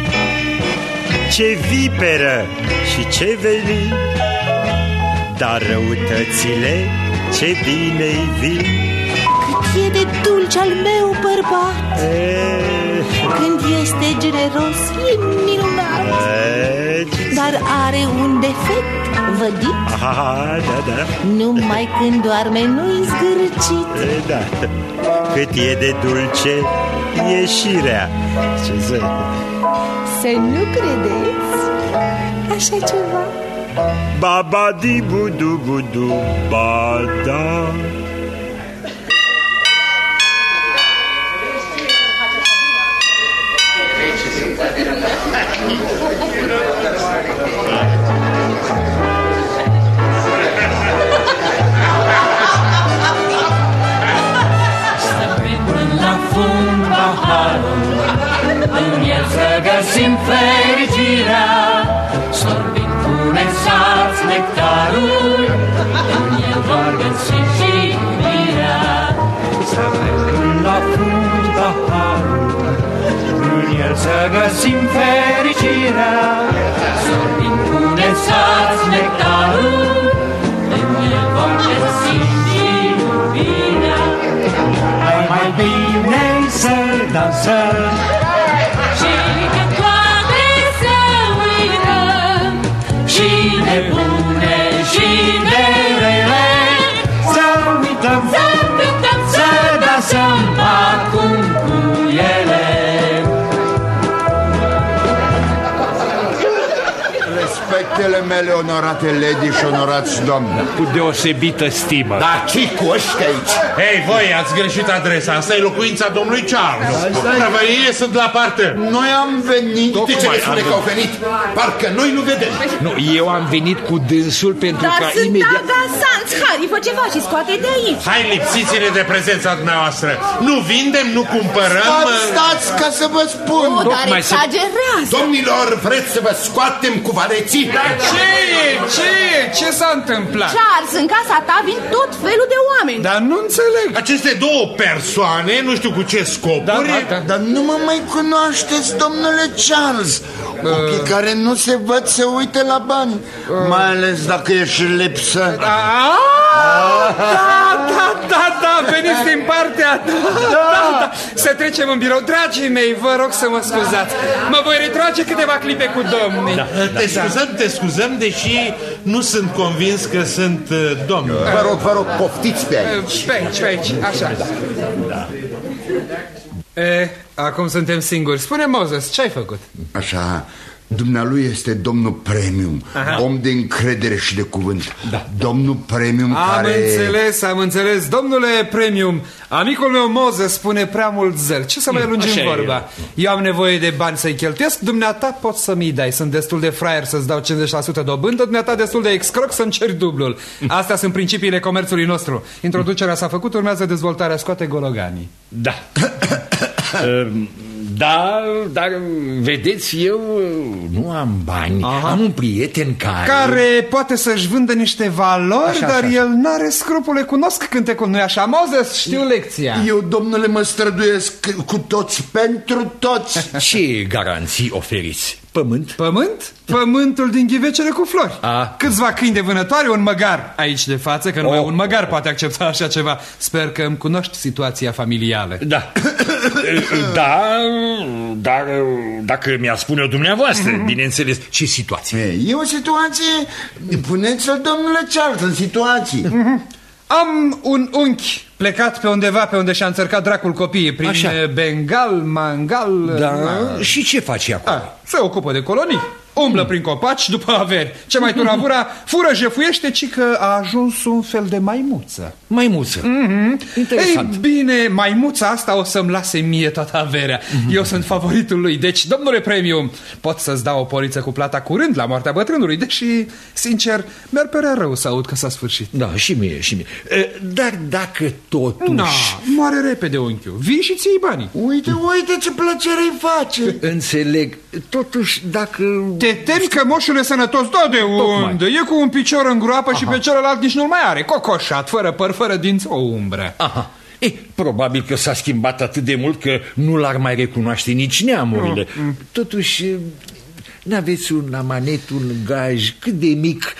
ce viperă și ce veni, dar răutățile ce bine-i vin. Cât e de dulce al meu bărbat, e... când este generos e minunat, e... dar are un defect vădit. Aha, da, da. Numai când doarme nu-i zgârcit. E, da. Cât e de dulce ieșirea. Ce să... Să nu credeți așa ceva. Baba di budu budu bada. În el să găsim fericirea, sorbind cu nesați nectarul, în el vor găsi și iubirea. Să mergem la fund paharul, în el să găsim fericirea, sorbind cu nesați nectarul, în el vor găsi și iubirea. dansăm Și că toate să uităm, și de bune și de rele, să uităm, să cântăm, să dansăm acum cu ele. Respectele mele, onorate lady și onorați domni. Cu deosebită stimă. Da, ce cu ăștia aici? Ei, voi ați greșit adresa. Asta e locuința domnului Charles. Prăvărie sunt la parte. Noi am venit. De ce ne spune că au venit? Parcă noi nu vedem. Nu, eu am venit cu dânsul pentru Dar ca sunt imediat... agasanți, Harry, fă ceva și scoate de aici. Hai, lipsiți-ne de prezența dumneavoastră. Nu vindem, nu cumpărăm. Stați, stați, ca să vă spun. O, dar exagerează. Domnilor, vreți să vă scoatem cu vareții? Dar ce e? Ce e? Ce s-a întâmplat? Charles, în casa ta vin tot felul de oameni. Dar nu înțeleg. Aceste două persoane, nu știu cu ce scopuri... Da, da, da. Dar nu mă mai cunoașteți, domnule Charles. Ochii care nu se văd se uită la bani, mai ales dacă ești lipsă. Da, da, da, da, da, veniți din partea ta. Da, da. Să trecem în birou. Dragii mei, vă rog să mă scuzați. Mă voi retrage câteva clipe cu domnii. Da. Te scuzăm, te scuzăm, deși nu sunt convins că sunt uh, domni. Vă rog, vă rog, poftiți pe aici. Pe aici, pe aici, așa. Da. E, acum suntem singuri. Spune, Moses, ce ai făcut? Așa, dumnealui este domnul Premium. Aha. Om de încredere și de cuvânt. Da. Domnul Premium am care... Am înțeles, am înțeles. Domnule Premium, amicul meu Moses spune prea mult zel. Ce să mai lungim vorba? E. Eu am nevoie de bani să-i cheltuiesc. Dumneata poți să mi dai. Sunt destul de fraier să-ți dau cincizeci la sută dobândă. Dumneata destul de excroc să-mi ceri dublul. Astea sunt principiile comerțului nostru. Introducerea s-a făcut, urmează dezvoltarea. Scoate gologanii. Da. Da, dar vedeți, eu nu am bani. Aha. Am un prieten care... Care poate să-și vândă niște valori, așa, dar așa. El n-are scrupule. Cunosc cântecul, nu-i așa? Moses, știu lecția. Eu, domnule, mă străduiesc cu toți pentru toți. Ce garanții oferiți? Pământ? Pământ? Pământul din ghivecele cu flori. A. Câțiva câini de vânătoare, un măgar aici de față, că numai oh. un măgar poate accepta așa ceva. Sper că îmi cunoști situația familială. Da. Da, dar dacă mi-a spune-o dumneavoastră, mm-hmm. bineînțeles, ce situație? E o situație, puneți-o, domnule Charles, în situații. Mm-hmm. Am un unchi plecat pe undeva pe unde și-a înțărcat dracul copiii, prin așa. Bengal, Mangal... Da, ma... și ce face acolo? A, se ocupă de colonii. Umblă prin copaci după averi. Ce mai turavura, fură, jefuiește, ci că a ajuns un fel de maimuță. Maimuță? Mm-hmm. Interesant. Ei bine, maimuța asta o să-mi lase mie toată averea. Mm-hmm. Eu sunt favoritul lui. Deci, domnule Premium, pot să-ți dau o poliță cu plata curând la moartea bătrânului. Deși, sincer, mi-ar părea rău să aud că s-a sfârșit. Da, și mie, și mie. Dar dacă totuși... Na, moare repede, unchiul. Vii și ții banii. Uite, uite ce plăcere îi face. Înțeleg. Totuși, dacă... Te temi că moșul e sănătos? Da, de unde? E cu un picior în groapă. Aha. Și pe celălalt nici nu-l mai are. Cocoșat, fără păr, fără dinți, o umbră. Aha. E, probabil că s-a schimbat atât de mult că nu l-ar mai recunoaște nici neamurile. Mm. Totuși, n-aveți un amanet, un gaj cât de mic?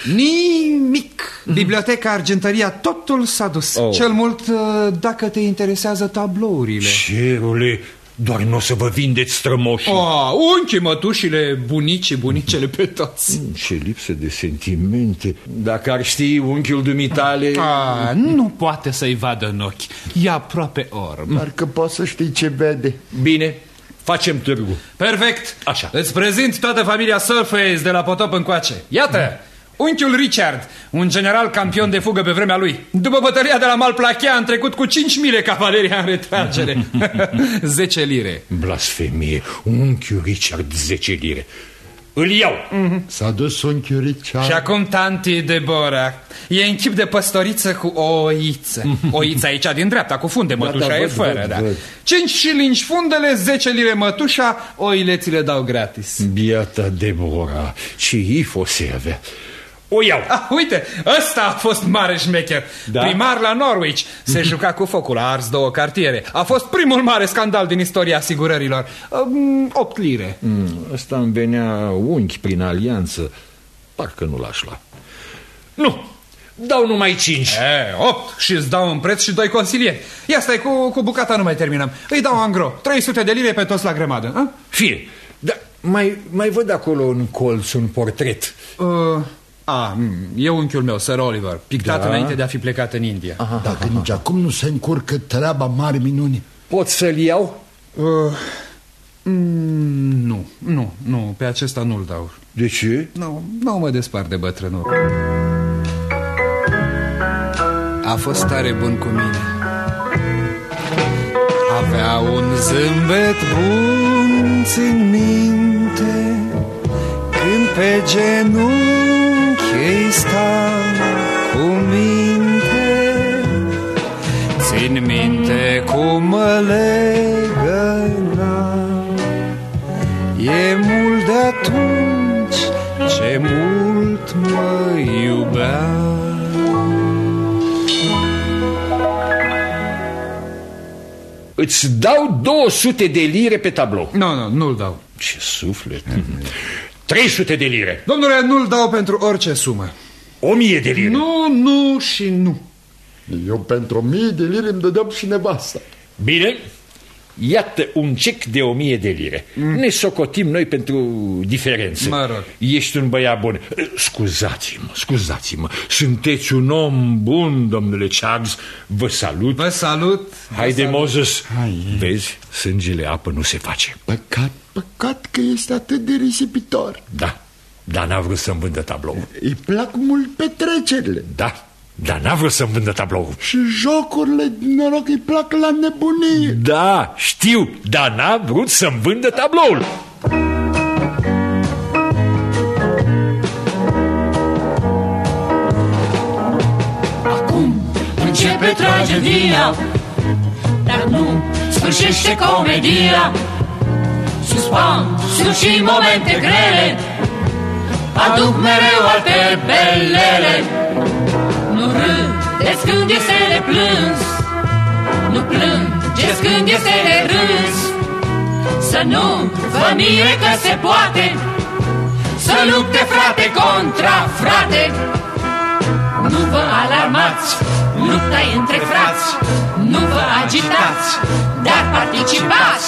Nimic. Mm. Biblioteca, argintăria, totul s-a dus. Oh. Cel mult, dacă te interesează tablourile. Cerule... Doar nu o să vă vindeți strămoșii. Oh, unchi, mătușile, bunicii, bunicele pe toți. mm, Ce lipsă de sentimente. Dacă ar ști unchiul dumitale... ah, Nu poate să-i vadă în ochi. E aproape orb. Parcă poate să știi ce vede. Bine, facem târgu. Perfect. Așa. Îți prezint toată familia Surface de la potop încoace. Iată, unchiul Richard, un general campion de fugă pe vremea lui. După bătălia de la Malplachea a trecut cu cinci mile cavaleria în retragere. Zece lire. Blasfemie, unchiul Richard, zece lire. Îl iau. Mm-hmm. S-a dus unchiul Richard. Și acum tanti Deborah. E în chip de păstoriță cu o oiță. Oița aici din dreapta, cu funde, mătușa da, da, e văd, fără văd, da. văd. Cinci șilingi fundele, zece lire mătușa. Oile ți le dau gratis. Biata Deborah, ce ifose avea. O iau. Ah, uite, ăsta a fost mare șmecher. Da? Primar la Norwich. Se juca cu focul, a ars două cartiere. A fost primul mare scandal din istoria asigurărilor. um, Opt lire. mm, Ăsta îmi venea unchi prin alianță. Parcă nu l-aș lua. Nu, dau numai cinci. E, opt și îți dau un preț și doi consilieri. Ia stai, cu, cu bucata nu mai terminăm. Îi dau angro, trei sute de lire pe toți la grămadă, a? Fie, dar mai, mai văd acolo în colț un portret. Uh, a, e unchiul meu, Sir Oliver, pictat da. înainte de a fi plecat în India. Aha, Dacă aha. nici acum nu se încurcă treaba mare minuni. Pot să-l iau? Uh, mm, nu, nu, nu, pe acesta nu-l dau. De ce? Nu, nu mă despart de bătrânul. A fost tare bun cu mine. Avea un zâmbet bun, țin minte, când pe genunchi ei sta cu minte. Țin minte cum mă legăna. E mult de atunci ce mult mă iubea. Îți dau două sute de lire pe tablou. Nu, nu, nu-l dau. Ce suflet. trei sute de lire. Domnule, nu-l dau pentru orice sumă. o mie de lire. Nu, nu și nu. Eu pentru o mie de lire îmi dădeam și nevasta. Bine, iată un cec de o mie de lire. mm. Ne socotim noi pentru diferențe. Mă rog. Ești un băiat bun. Scuzați-mă, scuzați-mă. Sunteți un om bun, domnule Charles. Vă salut. Vă salut. Haide, salut. Moses. Hai. Vezi, sângele apă nu se face. Păcat, păcat că este atât de risipitor. Da, dar n-a vrut să-mi vândă tablou. Îi plac mult petrecerile. Da, dar n-a vrut să-mi vândă tablou. Și jocurile, noroc, îi plac la nebunie. Da, știu, dar n-a vrut să-mi vândă tabloul. Acum începe tragedia, dar nu sfârșește comedia. Suspansul și momente grele aduc mereu alte belele. Nu râdeți când este de plâns, nu plângeți când este de râs. Să nu vă mire că se poate să lupte frate contra frate. Nu vă alarmați, lupta e între frați. Nu vă agitați, dar participați.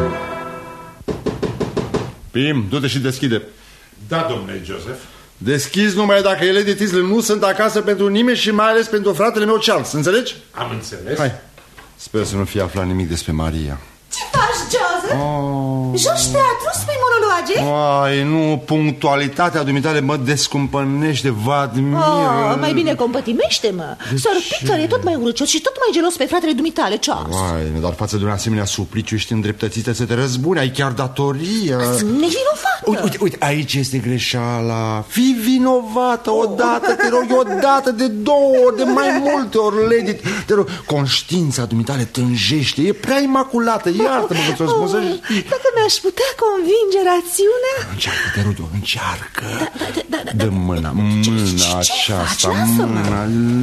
Pim, du-te și deschide. Da, domnule Joseph. Deschizi numai dacă ele de Tisle nu sunt acasă pentru nimeni și mai ales pentru fratele meu Charles, înțelegi? Am înțeles. Hai, sper să nu fie aflat nimic despre Maria. Ce faci, Joseph? Oh. Joci teatru, spui monologe? Ai, nu, punctualitatea dumitale mă descumpănește, vă admir. Oh, mai bine compătimește-mă. Sir Peter e tot mai urâcios și tot mai gelos pe fratele dumitale, Charles. Ai, dar față de un asemenea supliciu ești îndreptățită să te răzbuni, ai chiar datorie. Nevinovată. Uite, uite, uite, aici este greșeala. Fii vinovată odată, te rog, odată, de două ori, de mai multe ori, Lady. Te rog, conștiința dumitale tânjește, e prea imaculată, iartă-mă că ți-o spun să știi. Dacă mi-aș putea convinge rațiunea. Încearcă, te rog, încearcă. Da, da, da, da, Dă mâna, mâna aceasta, mâna.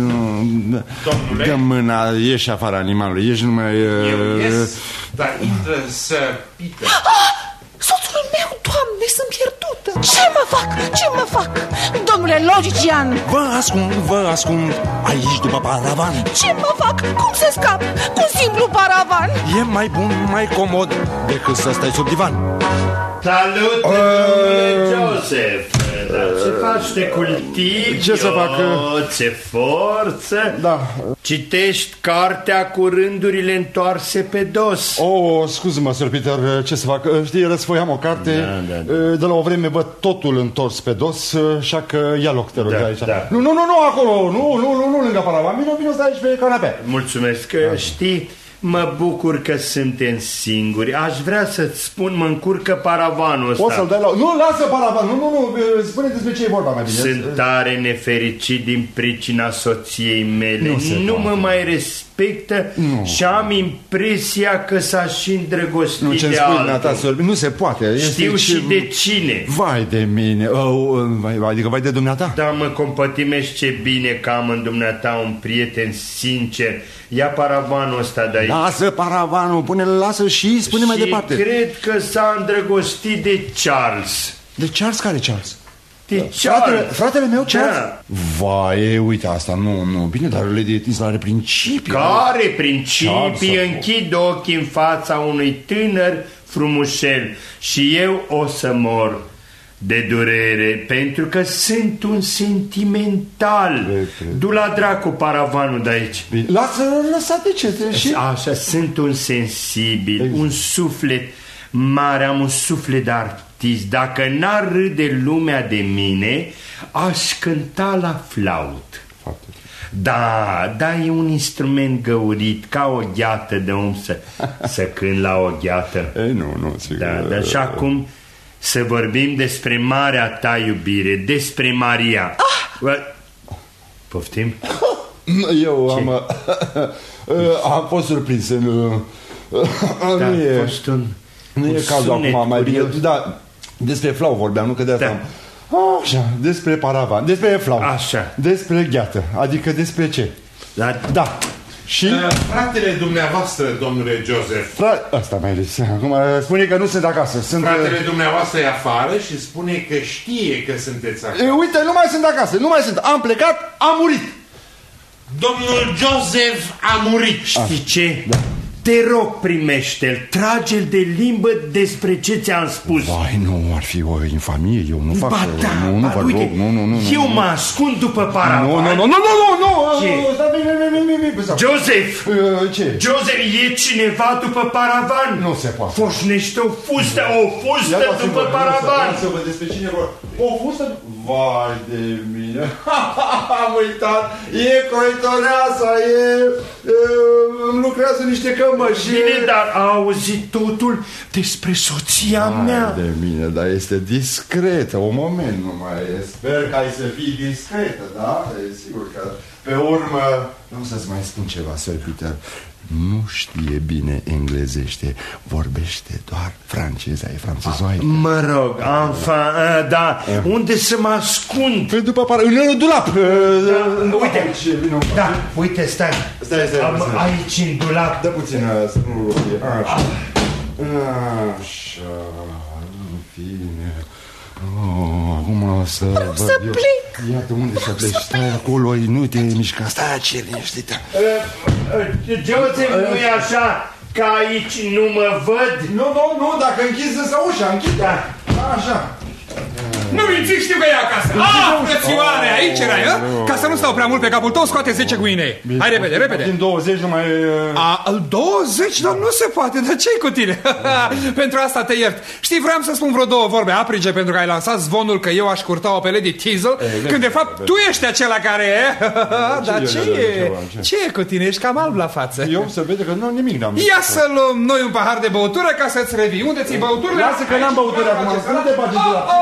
Dă mâna, ieși afară animalului, ieși numai... Eu ies, dar intră Sir Peter. Soțul meu, Doamne, sunt pierdută. Ce mă fac? Ce mă fac? Domnule logician. Vă ascund, vă ascund aici după paravan. Ce mă fac? Cum să scap? Cu simplu paravan. E mai bun, mai comod decât să stai sub divan. Salut, uh... domnule Joseph. Dar ce faci? Te cultivi? Ce să fac? Ce forță? Da. Citești cartea cu rândurile întoarse pe dos. Oh, scuză-mă, Sir Peter, ce să fac? Știi, răsfoiam o carte, da, da, da. De la o vreme văd totul întors pe dos, așa că ia loc, te rog, da, aici. Da. Nu, nu, nu, nu, acolo, nu, nu, nu, nu lângă paravan, vino, vino, stai aici pe canapea. Mulțumesc, că știi... Mă bucur că suntem singuri. Aș vrea să-ți spun, mă încurcă paravanul ăsta. O să-l dai la... Nu, lasă paravan, nu, nu, nu, spune despre ce e vorba mai bine. Sunt tare nefericit din pricina soției mele. Nu, nu mă mai respectă nu. Și am impresia că s-a și îndrăgostit nu, de altul. Nu se poate. Știu este și de cine. Vai de mine, oh, vai, adică vai de dumneata. Da, mă compătimești ce bine că am în dumneata un prieten sincer. Ia paravanul ăsta de aici. Lasă paravanul, pune-l, lasă și spune și mai departe. Cred că s-a îndrăgostit de Charles. De Charles? Care Charles? De fratele, fratele meu, ce? Da. Vai, uite asta, nu, nu, bine, dar Lady Tinsel are principii. Care principii? Închid ochii în fața unui tânăr frumușel și eu o să mor de durere, pentru că sunt un sentimental. Du la dracu paravanul de aici. Lasă, lăsate ce și... Așa, sunt un sensibil, un suflet mare, am un suflet de artist. Dacă n-ar râde lumea de mine, aș cânta la flaut. Da, da, e un instrument găurit, ca o gheată de om să, să cânt la o gheată. Ei, nu, nu, sigur. Da, dar și acum să vorbim despre marea ta iubire, despre Maria. Ah! Poftim? Eu am, am fost surprins. Nu, da, nu e, fost un, nu e cazul acum mai bine. Da, despre flau vorbeam, nu că de asta. Da. Așa, despre paravan, despre flau. Așa. Despre gheată, adică despre ce? Da. Da. Și? Uh, fratele dumneavoastră, domnule Joseph. Fra... Asta mai ales. Acum spune că nu sunt acasă. Sunt... Fratele dumneavoastră e afară și spune că știe că sunteți acasă. E, uite, nu mai sunt acasă, nu mai sunt. Am plecat, am murit. Domnul Joseph a murit. Știi ce? Da. Te rog, primește-l, trage-l de limbă despre ce ți-am spus. Vai, nu, ar fi o infamie, eu nu fac... Ba da, nu, nu, ba, uite, nu, nu, nu, eu nu, mă ascund după paravan. Nu, nu, nu, nu, nu, nu, Ce? Joseph! Ce? Joseph, e cineva după paravan? Nu se poate. Foșnește o fustă, o fustă după paravan. Să văd despre cine vor. O fustă? Vai de mine. Am uitat. E croitoreasa, e... Îmi lucrează niște cămăși. Bine, dar a auzit totul despre soția Vai mea. de mine, dar este discretă. Un moment numai. Sper că ai să fii discretă, da? E sigur că pe urmă... Nu să-ți mai spun ceva, Sir Peter. Nu știe bine englezește, vorbește doar franceza, e franțuzoaică. Mă rog, enfin, da, unde să mă ascund? Pe după par... în dulap. Uite, da, uite, stai. Stai, stai. Am aici în dulap. Dă puțin să nu fie. Așa. Așa. În fine. Oh, acum să... Vreau să plec. Iată, unde să pleci? Stai acolo, nu te mișca. Stai, ce liniștită. Joseph, nu e așa că aici nu mă văd? Nu, nu, nu, dacă închizi însă ușa, închide. Da. Așa. Nu minți, știu că e acasă. Ah, frățioare, aici erai, a? Ca să nu stau prea mult pe capul tău, scoate zece guinee. Hai repede, repede. Din douăzeci nu mai... A, douăzeci? Dar nu se poate, dar ce-i cu tine? Pentru asta te iert. Știi, vreau să spun vreo două vorbe aprige pentru că ai lansat zvonul că eu aș curta-o pe Lady Teasel, când de fapt tu ești acela care e. Dar ce e? Ce e cu tine? Ești cam alb la față. Eu se vede că nu nimic n-am. Ia să luăm noi un pahar de băutură ca să-ți revii. Unde ți-i băuturile? Lasă că n-am băutură acum. Nu te bagi de la...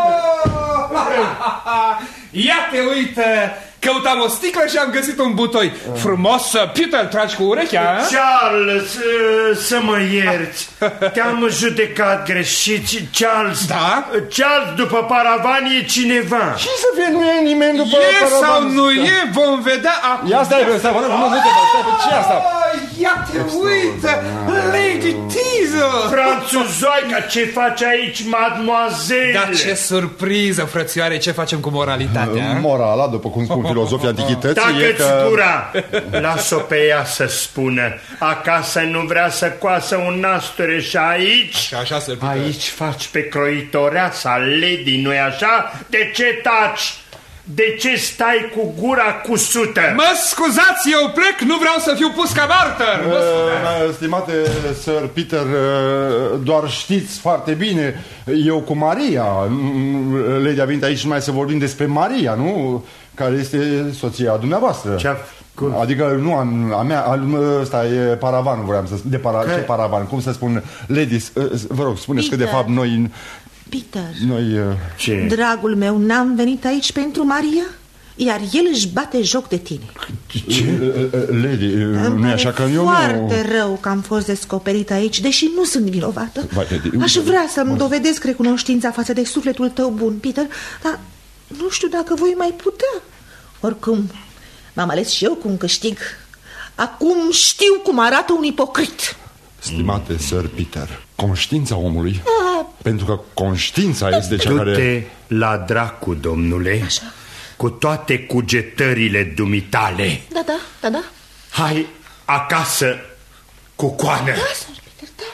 Ia te uite, căutam o sticlă și am găsit un butoi frumos. Peter, tragi cu urechea, a? Charles, să mă ierți. Te-am judecat greșit. Charles, da? Charles, după paravan e cineva. Și să fie, nu e nimeni după e paravan. E sau nu e, vom vedea acum. Ia stai, stai, nu, nu, nu te bagi, stai, ce e asta? Ia te uite, Lady Teasel. Franțuzoica, ce faci aici, mademoiselle? Dar ce surpriză, frățioare, ce facem cu moralitatea? Morala, după cum spun filozofii antichității, Tacă-ți e că... gura! Las-o pe ea să spună. Acasă nu vrea să coasă un nasture și aici... Așa, așa se putea. Aici faci pe croitoreasa, lady, nu-i așa? De ce taci? De ce stai cu gura cusută? Mă scuzați, eu plec, nu vreau să fiu pus ca martor. uh, Stimate Sir Peter, uh, doar știți foarte bine, eu cu Maria, Lady a venit aici numai să vorbim despre Maria, nu? Care este soția dumneavoastră. Ce-a... Adică nu a, a mea, ăsta e paravanul, vreau să spun, de para, ce paravan, cum să spun, ladies, vă rog, spuneți Peter. Că de fapt noi... Peter, noi, ce? Dragul meu, n-am venit aici pentru Maria, iar el își bate joc de tine. Ce? Lady, nu e așa că eu foarte nu... rău că am fost descoperit aici, deși nu sunt vinovată. Aș vrea să-mi dovedesc recunoștința față de sufletul tău bun, Peter, dar nu știu dacă voi mai putea. Oricum, m-am ales și eu cu un câștig. Acum știu cum arată un ipocrit. Stimate Sir Peter, conștiința omului... A, Pentru că conștiința este cea care... Du-te la dracu, domnule. Așa. Cu toate cugetările dumitale. Da, da, da, da. Hai acasă cu coană. Da, Sir Peter,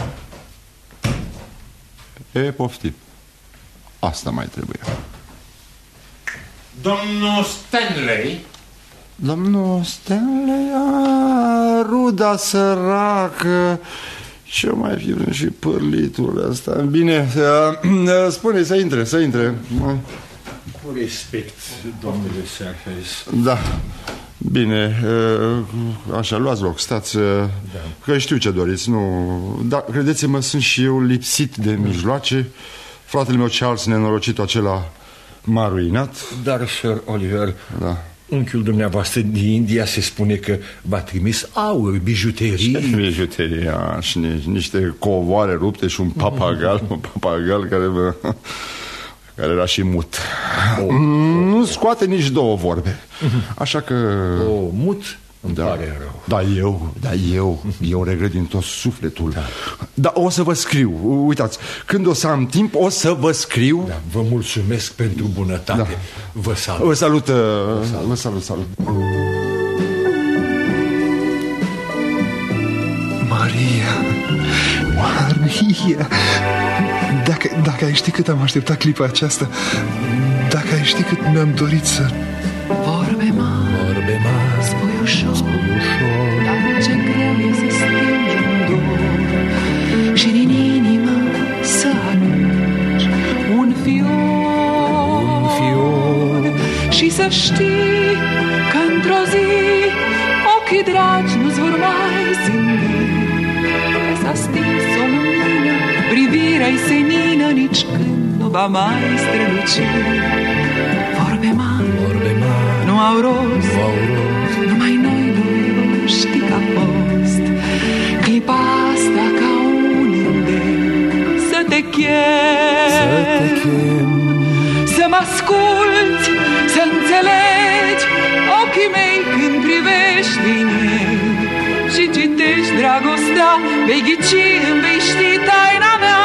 da. E, poftim. Asta mai trebuie. Domnul Stanley? Domnul Stanley, a, ruda săracă. Ce mai fi vrut și pârlitul ăsta. Bine, spune să intre, să intre. Cu respect, domnule Serfes. Da. Bine, așa, luați loc, stați, da. Că știu ce doriți, nu... Dar, credeți-mă, sunt și eu lipsit de mijloace. Fratele meu Charles, nenorocitul acela, m-a ruinat. Dar, Sir Oliver, da. Unchiul dumneavoastră din India se spune că v-a trimis aur, bijuterii. Ce bijuterii? Și niște covoare rupte și un papagal, un papagal care mă... care era și mut. Oh, nu oh, scoate nici două vorbe. Așa că... Oh, mut? Îmi da, pare rău. Da, eu, da, eu, eu regret din tot sufletul. Da. Dar o să vă scriu, uitați, când o să am timp, o să vă scriu. Da, vă mulțumesc pentru bunătate. Da. Vă salut. Vă salut, vă salut, vă salut, salut. Maria, Maria, dacă, dacă ai ști cât am așteptat clipa aceasta, dacă ai ști cât mi-am dorit să... Vorbe mari, vorbe mari, spui ușor, spui ușor, dar ce greu e să stingi un dor și din inimă să arunci un fior, un fior și să știi că într-o zi ochii dragi nu-ți vor mai zâmbi, că s-a stins o lumină, privirea-i senină, nici când nu va mai străluci. Vorbe mari, vorbe mari nu au rost, nu au rost. Numai noi doi vom ști că a fost clipa asta ca un îndemn să te chem, să te chem, să mă asculți, să înțelegi ochii mei când privești din ei și citești dragostea, vei ghici, îmi vei ști taina mea.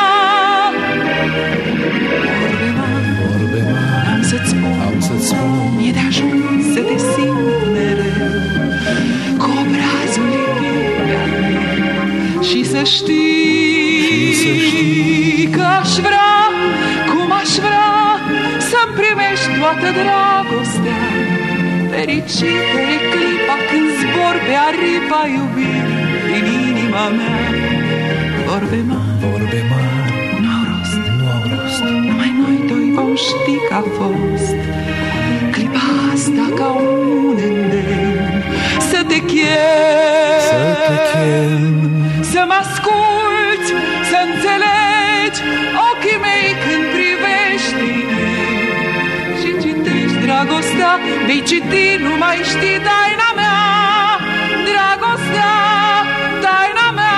Vorbe mari, vorbe mari am să-ți spun, am să-ți spun, e de ajuns să te simt mereu cu obrazul lipit de-al meu și să știi, și să știi că aș vrea, cum aș vrea să-mi primești toată dragostea. Fericită e clipa când zbor pe aripa iubirii din inima mea. Vorbe mari, vorbe mari nu au rost, nu au rost. Numai noi doi vom ști că a fost clipa asta ca un îndemn să te chem, să te chem, să mă asculți, să înțelegi ochii mei când privești în ei și citești dragostea, vei citi, nu mai știi taina mea. Dragostea, taina mea.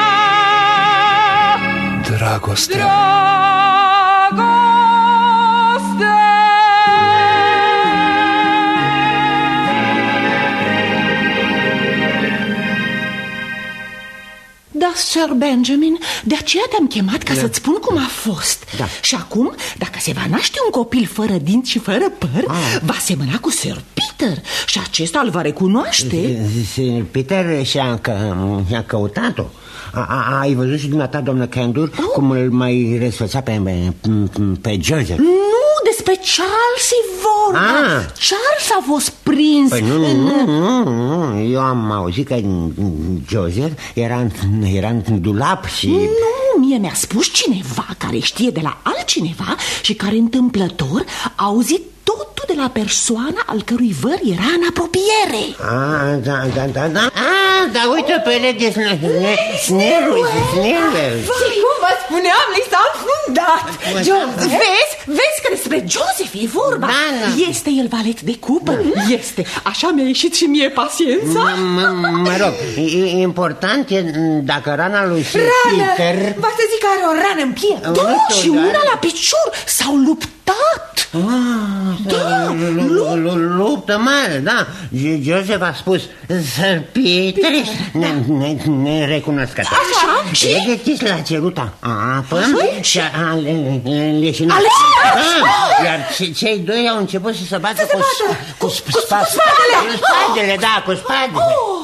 Dragostea, Dragostea. Da, Sir Benjamin, de aceea te-am chemat ca da. să-ți spun cum a fost. Da. Și acum, dacă se va naște un copil fără dinți și fără păr, ah. va semăna cu Sir Peter și acesta îl va recunoaște. Sir Peter și-a că, căutat-o. Ai văzut și dumneata, doamnă Candur, oh. cum îl mai răsfăța pe, pe Joseph? Nu, despre Charles e vorba. ah. Charles a fost prins. Păi nu, în... nu, nu, nu, eu am auzit că Joseph era, era în dulap și... Nu, mie mi-a spus cineva care știe de la altcineva și care întâmplător a auzit totul de la persoana al cărui văr era în apropiere. Ah, da, da, da, da. Ah, da, uite pe ele de Snell, Snell. Cum vă spuneam, li s-a înfundat. Vezi, vezi că despre Joseph e vorba. Da, da. Este el valet de cupă? Da. Este. Așa mi-a ieșit și mie paciența. Mă rog, important e dacă rana lui Peter... Va să zic că are o rană în piept. Da, și una la picior. S-au luptat. Da, luptă mare, da. Joseph a spus să Petres nerecunoscător. Așa, și? Vedeți, l-a cerut apă și a leșinat. Iar cei doi au început să se bată cu spadele. Spadele, da, cu spadele.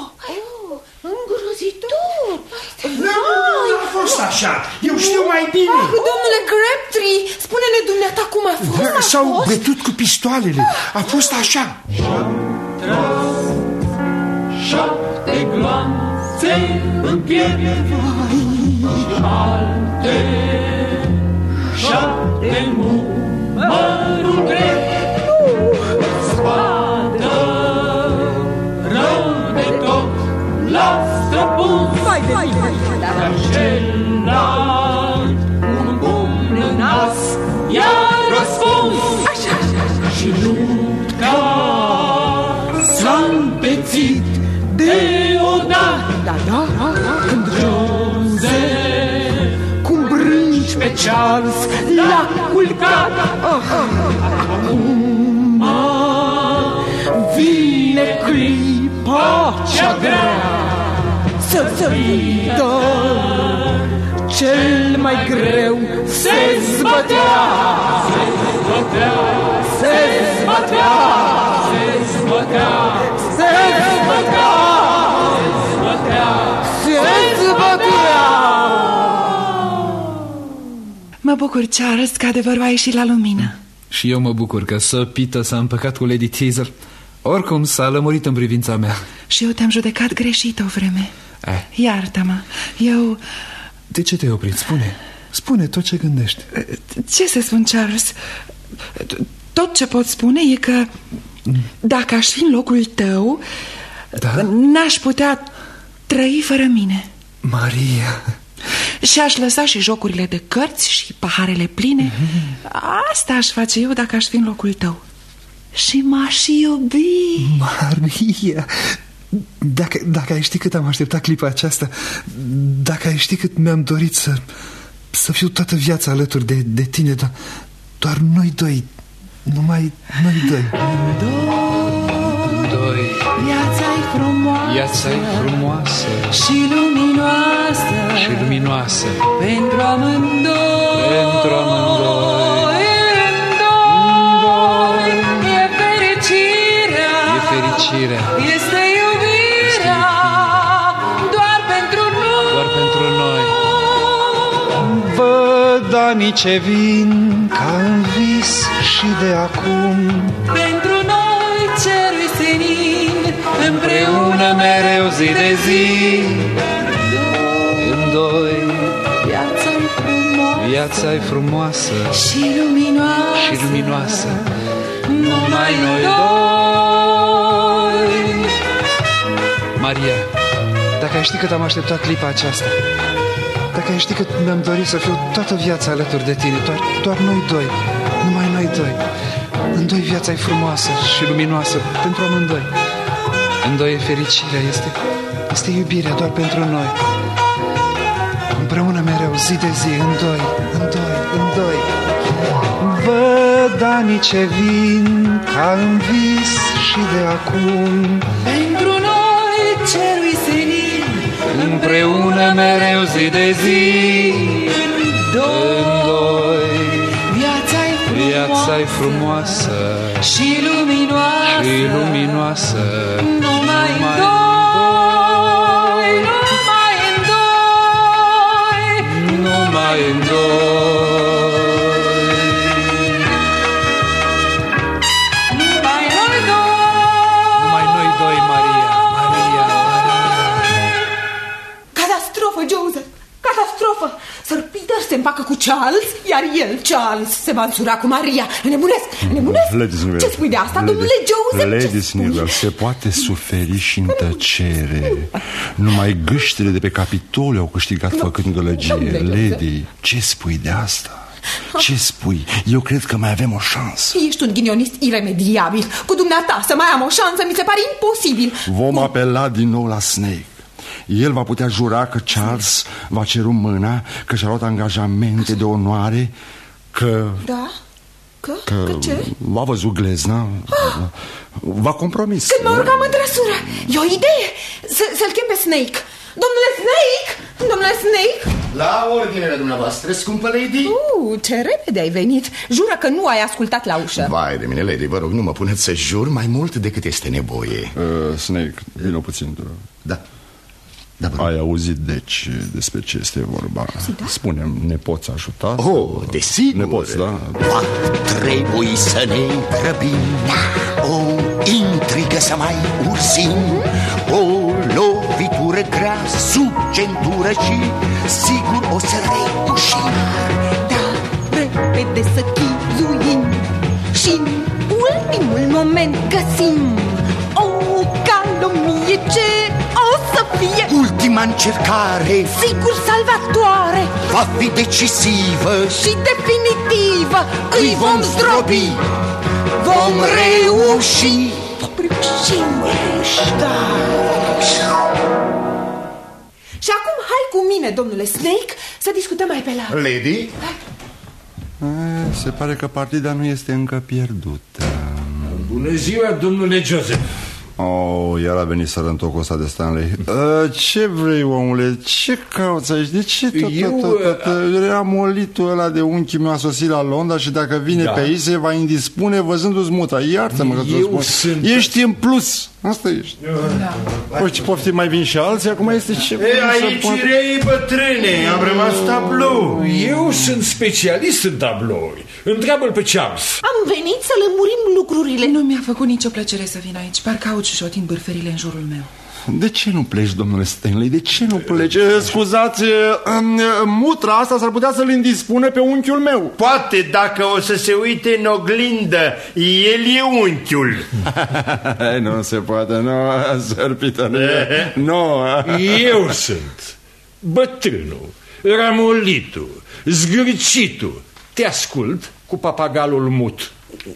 Îngrozitor! Nu a fost așa, eu știu mai bine. Domnule Crabtree, spune-ne dumneata cum a fost. S-au bătut cu pistoalele, a fost așa. Șapte gloanțe în piept și alte șapte numărul drept. Spadă rău de tot l-a străpuns, dar celălalt un bun în nas i-a răspuns. Și lupta s-a împețit deodată, da, da, când Joseph cum brânci pe Charles l-a culcat. Acum vine clipa cea grea să vidă cel mai greu se zbătea, se zbătea, se zbătea, se zbătea, se zbătea, se zbătea. Mă bucur, Charles, că adevărul a ieșit la lumină. Și eu mă bucur că Sir Peter s-a împăcat cu Lady Teazle. Oricum s-a lămurit în privința mea. Și eu te-am judecat greșit o vreme. Eh. Iartă-mă, eu... De ce te-ai oprit? Spune, spune tot ce gândești. Ce să spun, Charles? Tot ce pot spune e că dacă aș fi în locul tău, da? N-aș putea trăi fără mine. Maria... Și aș lăsa și jocurile de cărți și paharele pline. Mm-hmm. Asta aș face eu dacă aș fi în locul tău. Și m-aș iubi. Maria, dacă, dacă ai ști cât am așteptat clipa aceasta, dacă ai ști cât mi-am dorit să, să fiu toată viața alături de, de tine, do doar noi doi, numai noi doi. Doi. Viața-i frumoasă, Viața-i frumoasă și luminoasă, și luminoasă pentru amândoi, pentru amândoi. Îndoi e fericirea, e fericirea, este iubirea, doar pentru noi, doar pentru noi. Văd anii ce vin ca în vis și de acum, pentru noi cerul senin, împreună mereu zi de zi. În doi. Viața-i frumoasă, viața-i frumoasă și luminoasă, și luminoasă. Numai noi doi. Maria, dacă ai ști cât am așteptat clipa aceasta, dacă ai ști cât mi-am dorit să fiu toată viața alături de tine, doar, doar noi doi, numai noi doi. În doi viața-i frumoasă și luminoasă pentru amândoi. În doi fericirea este, este iubirea doar pentru noi. Împreună mereu, zi de zi, în doi, în doi, în doi. Văd anii ce vin ca în vis și de acum, pentru noi cerul senin, împreună mereu zi de zi. În doi. Viața-i frumoasă, viața-i frumoasă și luminoasă, și luminoasă. Numai în doi, numai în doi, numai în doi. Numai noi doi. Numai noi doi, Maria, Maria, Maria. Catastrofă, Joseph! Catastrofă! Sir Peter se împacă cu Charles, iar el, Charles, se va însura cu Maria. Nebunesc, nebunesc! Ce spui de asta, domnule Joseph? Lady Snidwell, se poate suferi și în tăcere. Numai gâștele de pe Capitoliu au câștigat făcând gălăgie. Lady, ce spui de asta? Ce spui? Eu cred că mai avem o șansă. Ești un ghinionist iremediabil. Cu dumneata să mai am o șansă mi se pare imposibil. Vom apela din nou la Snake. El va putea jura că Charles va ceru mâna, că și-a luat angajamente de onoare, că... Da? Că? Că, Că ce? v-a văzut glezna, ah. v-a compromis. Când mă urcam în trăsură, e o idee, să-l chem pe Snake. Domnule Snake! Domnule Snake! La ordinele dumneavoastră, scumpă lady. Uh, ce repede ai venit. Jură că nu ai ascultat la ușă. Vai de mine, lady, vă rog, nu mă puneți să jur mai mult decât este nevoie. uh, Snake, vină puțin. Da, da, ai auzit deci despre ce este vorba? Da? Spune-mi, ne poți ajuta? Oh, desigur. Ne poți, da? Va trebui să ne grăbim, o intrigă să mai ursim, o lovitură grea sub centură și sigur o să reușim. Da, repede să chizuim și în ultimul moment găsim o calomnie ce o să fie ultima încercare, sigur salvatoare, va fi decisivă și definitivă. Îi vom zdrobi, vom reuși. Vom reuși, da. Și acum hai cu mine, domnule Snake, să discutăm mai pe larg. Lady? A, se pare că partida nu este încă pierdută. Bună ziua, domnule Joseph. Oh, iar a venit sărăntocul ăsta de Stanley. uh, Ce vrei, omule? Ce cauți aici? De ce tot, Eu, tot, tot, tot? Ramolitul ăla de unchi meu a sosit la Londra și dacă vine da. pe aici se va indispune văzându-ți mutra. Iartă-mă că ți-o spun. Sunt... Ești în plus. Asta ești. Da. Păi ce poftim, mai vin și alții? Acum este ce... E, aici rei bătrâne, am rămas tablou. Eu sunt specialist în tablouri. Întreabă-l pe Charles. Am venit să lămurim lucrurile. Nu mi-a făcut nicio plăcere să vin aici. Parcă aud șușotind bârferile în jurul meu. De ce nu pleci, domnule Stanley? De ce nu pleci? Scuzați, mutra asta s-ar putea să-l indispune pe unchiul meu. Poate, dacă o să se uite în oglindă, el e unchiul. Nu se poate, nu, sărpită, nu. Eu sunt bătrânul, ramolitul, zgârcitul. Te ascult cu papagalul mut.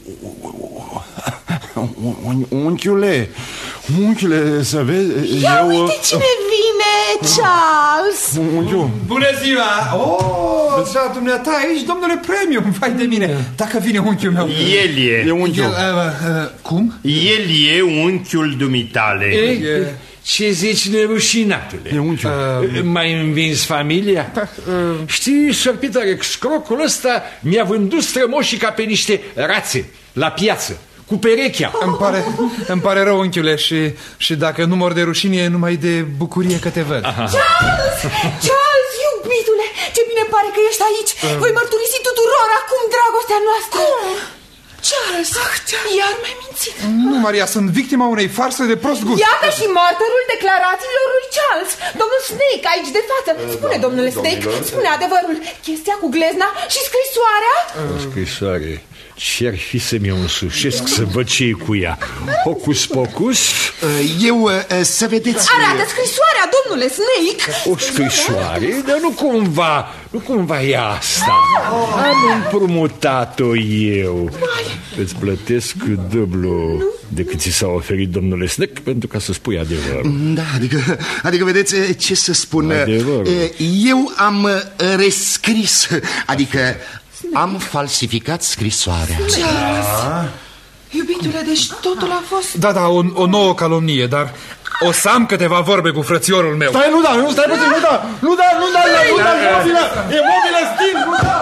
Unchiule, unchiule, să vezi. Ia eu... uite cine vine, Charles. Unchiul. Bună ziua! Oh, da, dumneata aici, domnule Premium, vai de mine. Dacă vine unchiul meu. El e. E unchiul. El, uh, uh, cum? El e unchiul dumitale. E, ce zici, nerușinatule? E unchiul. Uh, mai învins familia? Uh, Știi, sărpitare, scrocul ăsta mi-a vândut strămoșii ca pe niște rațe la piață, cu perechea. Îmi pare, îmi pare rău, unchiule, și, și dacă nu mor de rușine, numai de bucurie că te văd. Aha. Charles! Charles, iubitule, ce bine pare că ești aici. uh. Voi mărturisi tuturor acum dragostea noastră. uh. Charles, ah, iar m-ai mințit. Nu, Maria, sunt victima unei farse de prost gust. Iată și martorul declarațiilor lui Charles. Domnul Snake, aici de față. Spune, domnule Snake, spune adevărul. Chestia cu glezna și scrisoarea? Scrisoare... Ce-ar fi să mi-o însușesc să văd ce-i cu ea? Hocus pocus? Eu, să vedeți... Arată scrisoarea, domnule Snake. O scrisoare? Dar nu cumva, nu cumva e asta. Am împrumutat-o eu. Îți plătesc dublu decât ți s-a oferit, domnule Snake, pentru ca să spui adevărul. Da, adică, adică vedeți ce să spun. Adevărul. Eu am rescris, adică am falsificat scrisoarea. Charles, iubitule, deci totul a fost... Da, da, o, o nouă calomnie, dar o să am câteva vorbe cu frățiorul meu. Stai, nu da, nu, stai puțin, nu da, nu da, nu da, nu da, e mobilă, e mobilă, stil, nu da.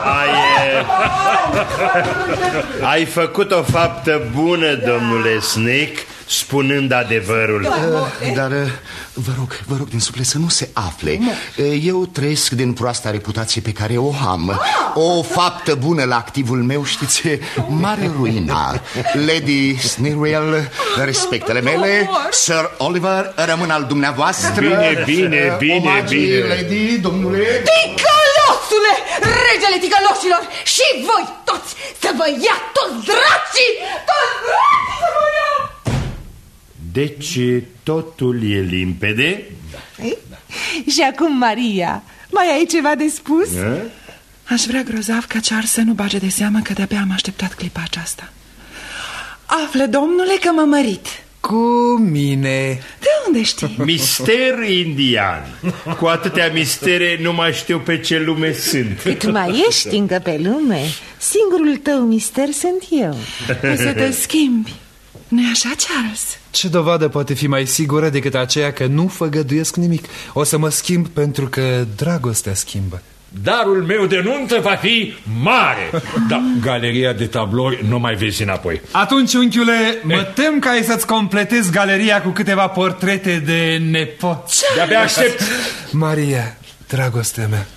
Ai, ai făcut o faptă bună, domnule Snake, spunând adevărul. uh, Dar uh, vă rog, vă rog din suflet să nu se afle. uh, Eu trăiesc din proasta reputație pe care o am. O faptă bună la activul meu, știți, mare ruina. Lady Snirwell, respectele mele. Sir Oliver, rămân al dumneavoastră. Bine, bine, bine, Omagii, bine. Lady, domnule. Ticălosule, regele ticăloșilor, și voi toți, să vă ia toți dracii, toți dracii să vă ia. Deci totul e limpede? Și acum, Maria, mai ai ceva de spus? E? Aș vrea grozav ca Charles să nu bage de seamă că de-abia am așteptat clipa aceasta. Află, domnule, că m-a mărit. Cu mine. De unde știi? Mister indian. Cu atâtea mistere nu mai știu pe ce lume sunt. Cât mai ești încă pe lume, singurul tău mister sunt eu. O să te schimbi, nu-i așa, Charles? Ce dovadă poate fi mai sigură decât aceea că nu făgăduiesc nimic? O să mă schimb pentru că dragostea schimbă. Darul meu de nuntă va fi mare. Da, galeria de tablouri nu mai vezi înapoi. Atunci, unchiule, mă tem că ai să-ți completezi galeria cu câteva portrete de nepoți. De-abia aștept. Maria, dragostea mea.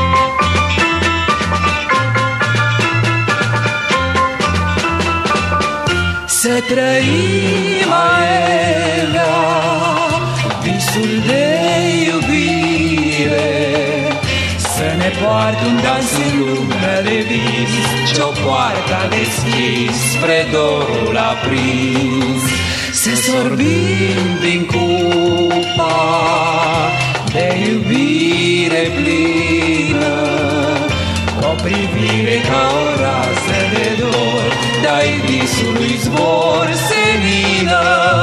Să trăim aelea visul de iubire, să ne poartă un dans în lumea de vis, ce-o poartă a deschis spre dorul aprins. Să sorbim din cupa de iubire plină, o privire ca o rază de dor, dai visului zbor senină.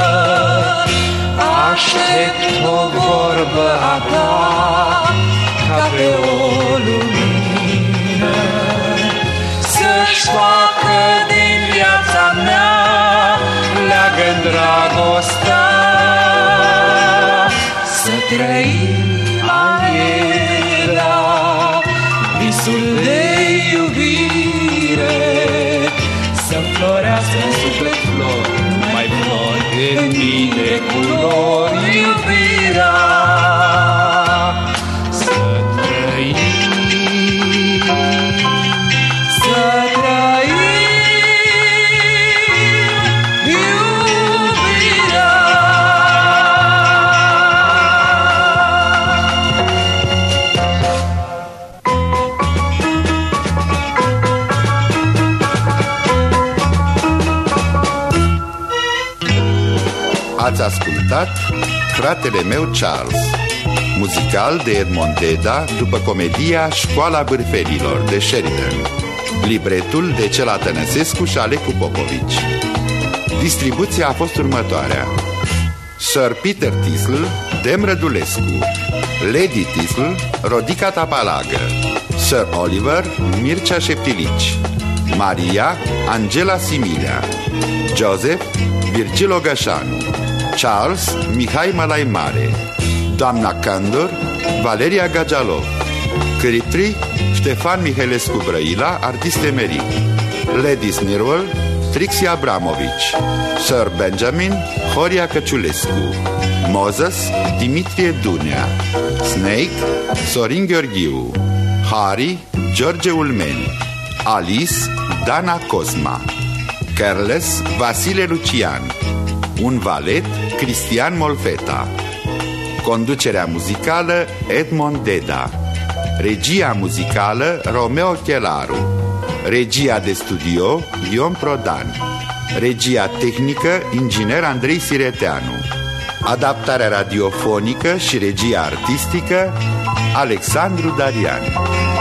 Aștept o vorbă a ta ca pe o lumină, să-și facă din viața mea leagă-n dragostea. Să trăim aelea visul de iubire, să florească în suflet flori, numai flori, în mii de culori iubirea. Să trăim, să trăim iubirea. Ați ascultat Fratele meu Charles, muzical de Edmond Deda după comedia Școala Bârfelilor de Sheridan, libretul de Cela Tănăsescu și Alecu Popovici. Distribuția a fost următoarea: Sir Peter Thistle, Dem Rădulescu, Lady Thistle, Rodica Tapalagă, Sir Oliver, Mircea Șeptilici, Maria, Angela Similea, Joseph, Virgil Ogășanu, Charles, Mihai Mălai Mare, doamna Candor, Valeria Gagialov, Critri, Ștefan Mihelescu Brăila, artist emerit, Lady Snirwell, Trixie Abramovici, Sir Benjamin, Horia Căciulescu, Moses, Dimitrie Dunea, Snake, Sorin Gheorghiu, Harry, George Ulmeni, Alice, Dana Cosma, Careless, Vasile Lucian, un valet, Cristian Molfeta. Conducerea muzicală, Edmond Deda. Regia muzicală, Romeo Chelaru. Regia de studio, Ion Prodan. Regia tehnică, inginer Andrei Sireteanu. Adaptarea radiofonică și regia artistică, Alexandru Darian.